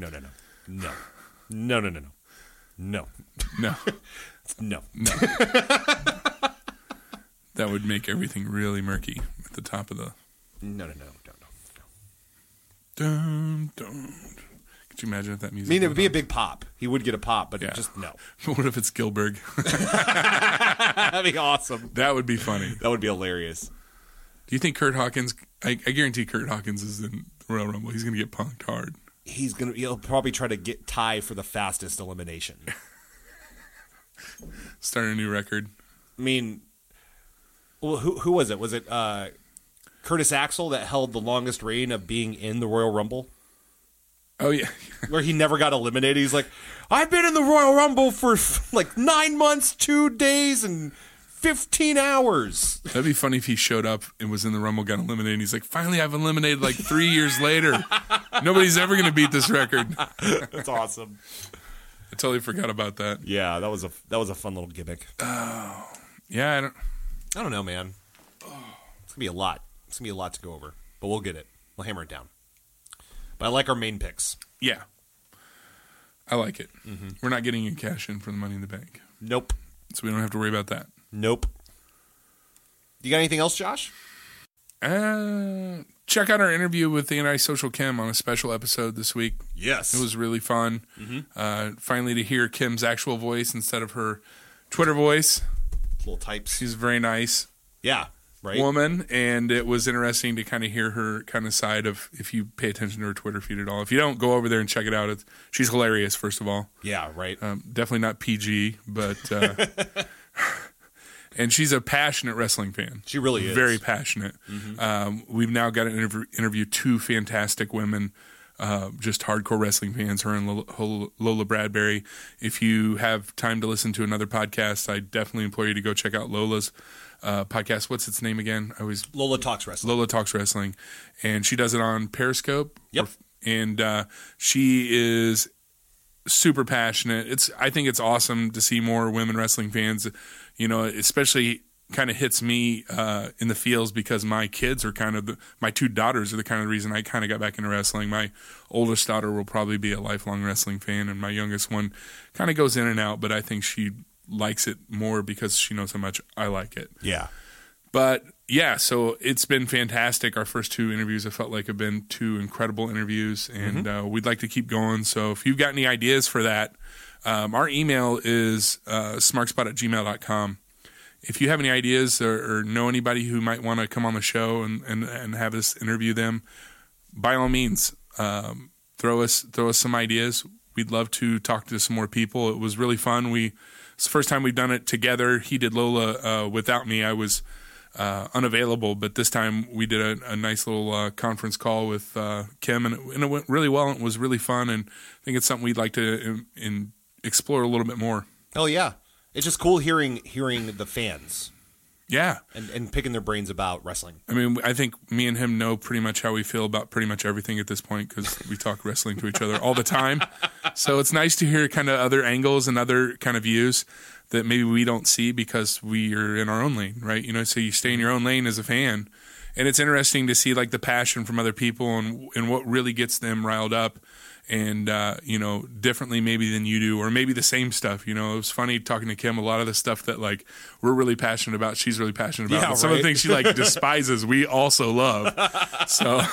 [SPEAKER 3] No,
[SPEAKER 5] No.
[SPEAKER 3] that would make everything really murky at the top of the.
[SPEAKER 5] No.
[SPEAKER 3] Dun, dun. Could you imagine if that
[SPEAKER 5] I
[SPEAKER 3] music?
[SPEAKER 5] mean, it would be a big pop. He would get a pop, but
[SPEAKER 3] Yeah.
[SPEAKER 5] just no.
[SPEAKER 3] What if it's Gilbert?
[SPEAKER 5] That'd be awesome.
[SPEAKER 3] That would be funny.
[SPEAKER 5] That would be hilarious.
[SPEAKER 3] Do you think Kurt Hawkins? I guarantee Kurt Hawkins is in the Royal Rumble. He's going to get punked hard.
[SPEAKER 5] He'll probably try to get tie for the fastest elimination.
[SPEAKER 3] Start a new record.
[SPEAKER 5] I mean, well, who was it? Was it Curtis Axel that held the longest reign of being in the Royal Rumble?
[SPEAKER 3] Oh yeah,
[SPEAKER 5] Where he never got eliminated. He's like, I've been in the Royal Rumble for like 9 months, 2 days, and 15 hours.
[SPEAKER 3] that'd be funny if he showed up and was in the Rumble, got eliminated. And he's like, finally, I've eliminated like 3 years later. Nobody's ever going to beat this record.
[SPEAKER 5] That's awesome.
[SPEAKER 3] I totally forgot about that.
[SPEAKER 5] Yeah, that was a fun little gimmick.
[SPEAKER 3] Yeah,
[SPEAKER 5] I don't know, man. It's gonna be a lot. It's gonna be a lot to go over, but we'll get it. We'll hammer it down. But I like our main picks.
[SPEAKER 3] yeah, I like it. We're not getting a cash in for the Money in the Bank.
[SPEAKER 5] Nope.
[SPEAKER 3] So we don't have to worry about that.
[SPEAKER 5] Nope. You got anything else, Josh?
[SPEAKER 3] Check out our interview with the Antisocial Kim on a special episode this week.
[SPEAKER 5] Yes.
[SPEAKER 3] It was really fun. Finally to hear Kim's actual voice instead of her Twitter voice.
[SPEAKER 5] Little types.
[SPEAKER 3] She's very nice.
[SPEAKER 5] Yeah. Right.
[SPEAKER 3] Woman, and it was interesting to kind of hear her kind of side of, if you pay attention to her Twitter feed at all. If you don't, go over there and check it out. She's hilarious, first of all.
[SPEAKER 5] Yeah, right.
[SPEAKER 3] Definitely not PG, but and she's a passionate wrestling fan.
[SPEAKER 5] She really is.
[SPEAKER 3] Very passionate. We've now got to interview two fantastic women, just hardcore wrestling fans, her and Lola Bradbury. If you have time to listen to another podcast, I definitely implore you to go check out Lola's podcast. What's its name again?
[SPEAKER 5] Lola Talks Wrestling.
[SPEAKER 3] Lola Talks Wrestling, and she does it on Periscope.
[SPEAKER 5] Yep.
[SPEAKER 3] And she is super passionate. I think it's awesome to see more women wrestling fans. You know, especially kind of hits me in the feels because my kids are my two daughters are the kind of reason I kind of got back into wrestling. My oldest daughter will probably be a lifelong wrestling fan, and my youngest one kind of goes in and out, but I think she likes it more because she knows how much I like it.
[SPEAKER 5] Yeah.
[SPEAKER 3] But yeah, so it's been fantastic. Our first two interviews I felt like have been two incredible interviews, and we'd like to keep going. So if you've got any ideas for that, our email is smarkspot@gmail.com. If you have any ideas or know anybody who might want to come on the show and have us interview them, by all means, throw us some ideas. We'd love to talk to some more people. It was really fun. It's the first time we've done it together. He did Lola without me. I was unavailable, but this time we did a nice little conference call with Kim, and it went really well. And it was really fun, and I think it's something we'd like to explore a little bit more.
[SPEAKER 5] Oh yeah, it's just cool hearing the fans.
[SPEAKER 3] Yeah,
[SPEAKER 5] and picking their brains about wrestling.
[SPEAKER 3] I mean, I think me and him know pretty much how we feel about pretty much everything at this point because we talk wrestling to each other all the time. So it's nice to hear kind of other angles and other kind of views that maybe we don't see because we are in our own lane, right? You know, so you stay in your own lane as a fan. And it's interesting to see like the passion from other people and what really gets them riled up and, you know, differently maybe than you do, or maybe the same stuff. You know, it was funny talking to Kim. A lot of the stuff that like we're really passionate about, she's really passionate about.
[SPEAKER 5] Yeah,
[SPEAKER 3] But some of the things she like despises, we also love. So,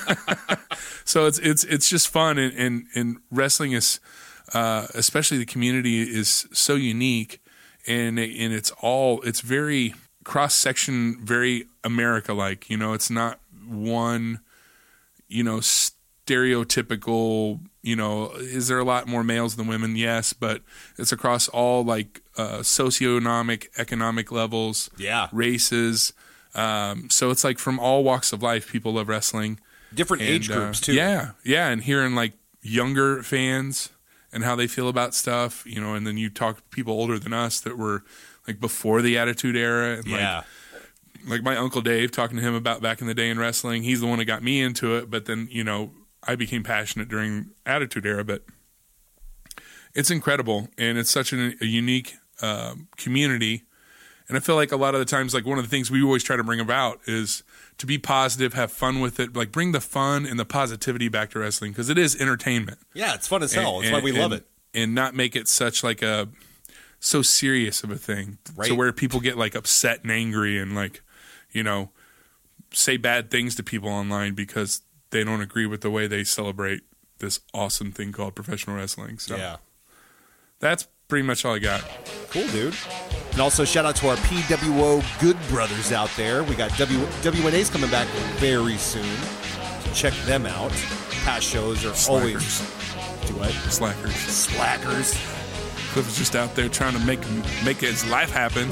[SPEAKER 3] so it's just fun. And wrestling is, especially the community is so unique, and it's very cross section, very America-like. You know, it's not one, you know, stereotypical, you know, is there a lot more males than women? Yes, but it's across all like socioeconomic, economic levels, races. So it's like from all walks of life, people love wrestling.
[SPEAKER 5] Different age groups too.
[SPEAKER 3] Yeah, and hearing like younger fans and how they feel about stuff, you know, and then you talk to people older than us that were like before the Attitude Era, and like my Uncle Dave, talking to him about back in the day in wrestling. He's the one that got me into it, but then, you know, I became passionate during Attitude Era. But it's incredible, and it's such a unique community. And I feel like a lot of the times, like one of the things we always try to bring about is to be positive, have fun with it, like bring the fun and the positivity back to wrestling, because it is entertainment.
[SPEAKER 5] Yeah, it's fun as hell. That's why we love it.
[SPEAKER 3] And not make it such like so serious of a thing,
[SPEAKER 5] right?
[SPEAKER 3] To where people get like upset and angry and like, you know, say bad things to people online because they don't agree with the way they celebrate this awesome thing called professional wrestling. So
[SPEAKER 5] yeah,
[SPEAKER 3] that's pretty much all I got.
[SPEAKER 5] Cool, dude. And also shout out to our PWO Good Brothers out there. We got WNA's coming back very soon, so check them out. Past shows are always do what? Slackers.
[SPEAKER 3] Cliff is just out there trying to make his life happen.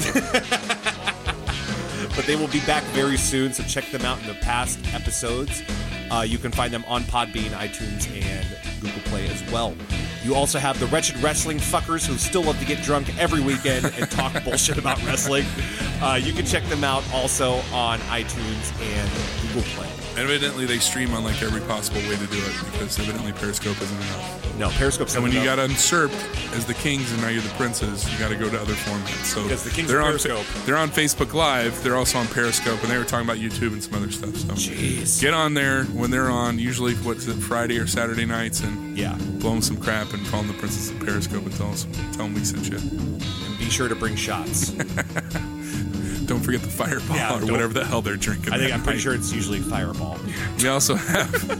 [SPEAKER 5] But they will be back very soon, so check them out in the past episodes. You can find them on Podbean, iTunes, and Google Play as well. You also have the Wretched Wrestling Fuckers who still love to get drunk every weekend and talk bullshit about wrestling. You can check them out also on iTunes and Google Play.
[SPEAKER 3] Evidently, they stream on like every possible way to do it because evidently Periscope isn't enough.
[SPEAKER 5] No, Periscope's
[SPEAKER 3] And when you
[SPEAKER 5] enough.
[SPEAKER 3] got usurped as the kings and now you're the princes, you got to go to other formats. So
[SPEAKER 5] Because the kings
[SPEAKER 3] they're
[SPEAKER 5] of
[SPEAKER 3] on
[SPEAKER 5] Periscope.
[SPEAKER 3] They're on Facebook Live. They're also on Periscope, and they were talking about YouTube and some other stuff. So
[SPEAKER 5] Jeez.
[SPEAKER 3] get on there when they're on. Usually, what's it, Friday or Saturday nights, and
[SPEAKER 5] Yeah.
[SPEAKER 3] blow them some crap and call them the princess of Periscope and tell them we sent you.
[SPEAKER 5] And be sure to bring shots.
[SPEAKER 3] Don't forget the Fireball
[SPEAKER 5] Yeah,
[SPEAKER 3] or
[SPEAKER 5] don't-
[SPEAKER 3] whatever the hell they're drinking.
[SPEAKER 5] I'm
[SPEAKER 3] that
[SPEAKER 5] pretty
[SPEAKER 3] night.
[SPEAKER 5] sure it's usually Fireball.
[SPEAKER 3] We also have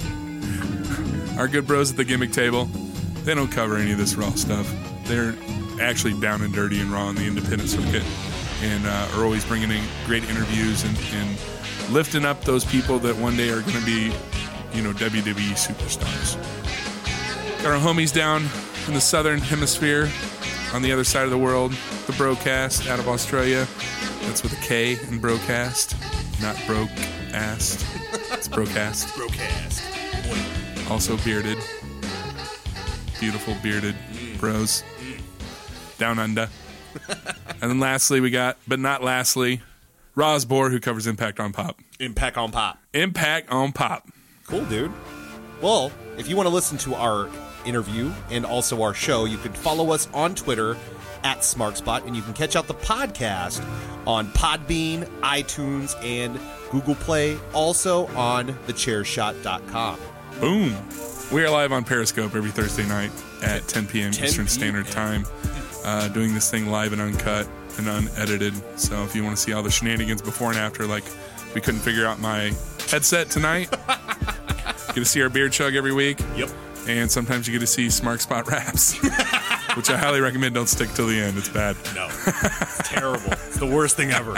[SPEAKER 3] our good bros at the Gimmick Table. They don't cover any of this raw stuff. They're actually down and dirty and raw on the independent circuit, and are always bringing in great interviews and lifting up those people that one day are going to be, WWE superstars. Got our homies down in the southern hemisphere, on the other side of the world, the Brocast out of Australia. That's with a K in Brocast, not broke-assed. It's Brocast.
[SPEAKER 5] Brocast.
[SPEAKER 3] Also bearded. Beautiful bearded bros. Down under. And then lastly, we got, but not lastly, Rosbor, who covers Impact on Pop.
[SPEAKER 5] Impact on Pop.
[SPEAKER 3] Impact on Pop.
[SPEAKER 5] Cool, dude. Well, if you want to listen to our interview and also our show, you can follow us on Twitter at SmartSpot, and you can catch out the podcast on Podbean, iTunes, and Google Play, also on thechairshot.com.
[SPEAKER 3] Boom. We are live on Periscope every Thursday night at 10 p.m.
[SPEAKER 5] 10
[SPEAKER 3] Eastern Standard
[SPEAKER 5] p.m.
[SPEAKER 3] Time. Doing this thing live and uncut and unedited. So if you want to see all the shenanigans before and after, like we couldn't figure out my headset tonight, get to see our beer chug every week.
[SPEAKER 5] Yep.
[SPEAKER 3] And sometimes you get to see Smart Spot raps, which I highly recommend don't stick till the end. It's bad.
[SPEAKER 5] No. It's terrible. It's the worst thing ever.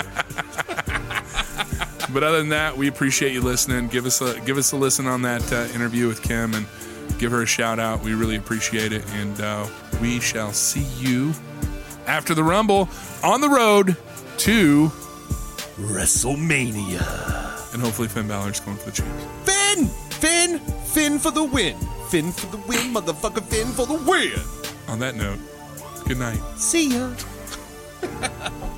[SPEAKER 3] But other than that, we appreciate you listening. Give us a listen on that interview with Kim and give her a shout out. We really appreciate it. And we shall see you after the Rumble on the road to
[SPEAKER 5] WrestleMania.
[SPEAKER 3] and hopefully Finn Balor's going for the champs.
[SPEAKER 5] Finn for the win. Finn for the win, motherfucker. Finn for the win.
[SPEAKER 3] On that note, good night.
[SPEAKER 5] See ya.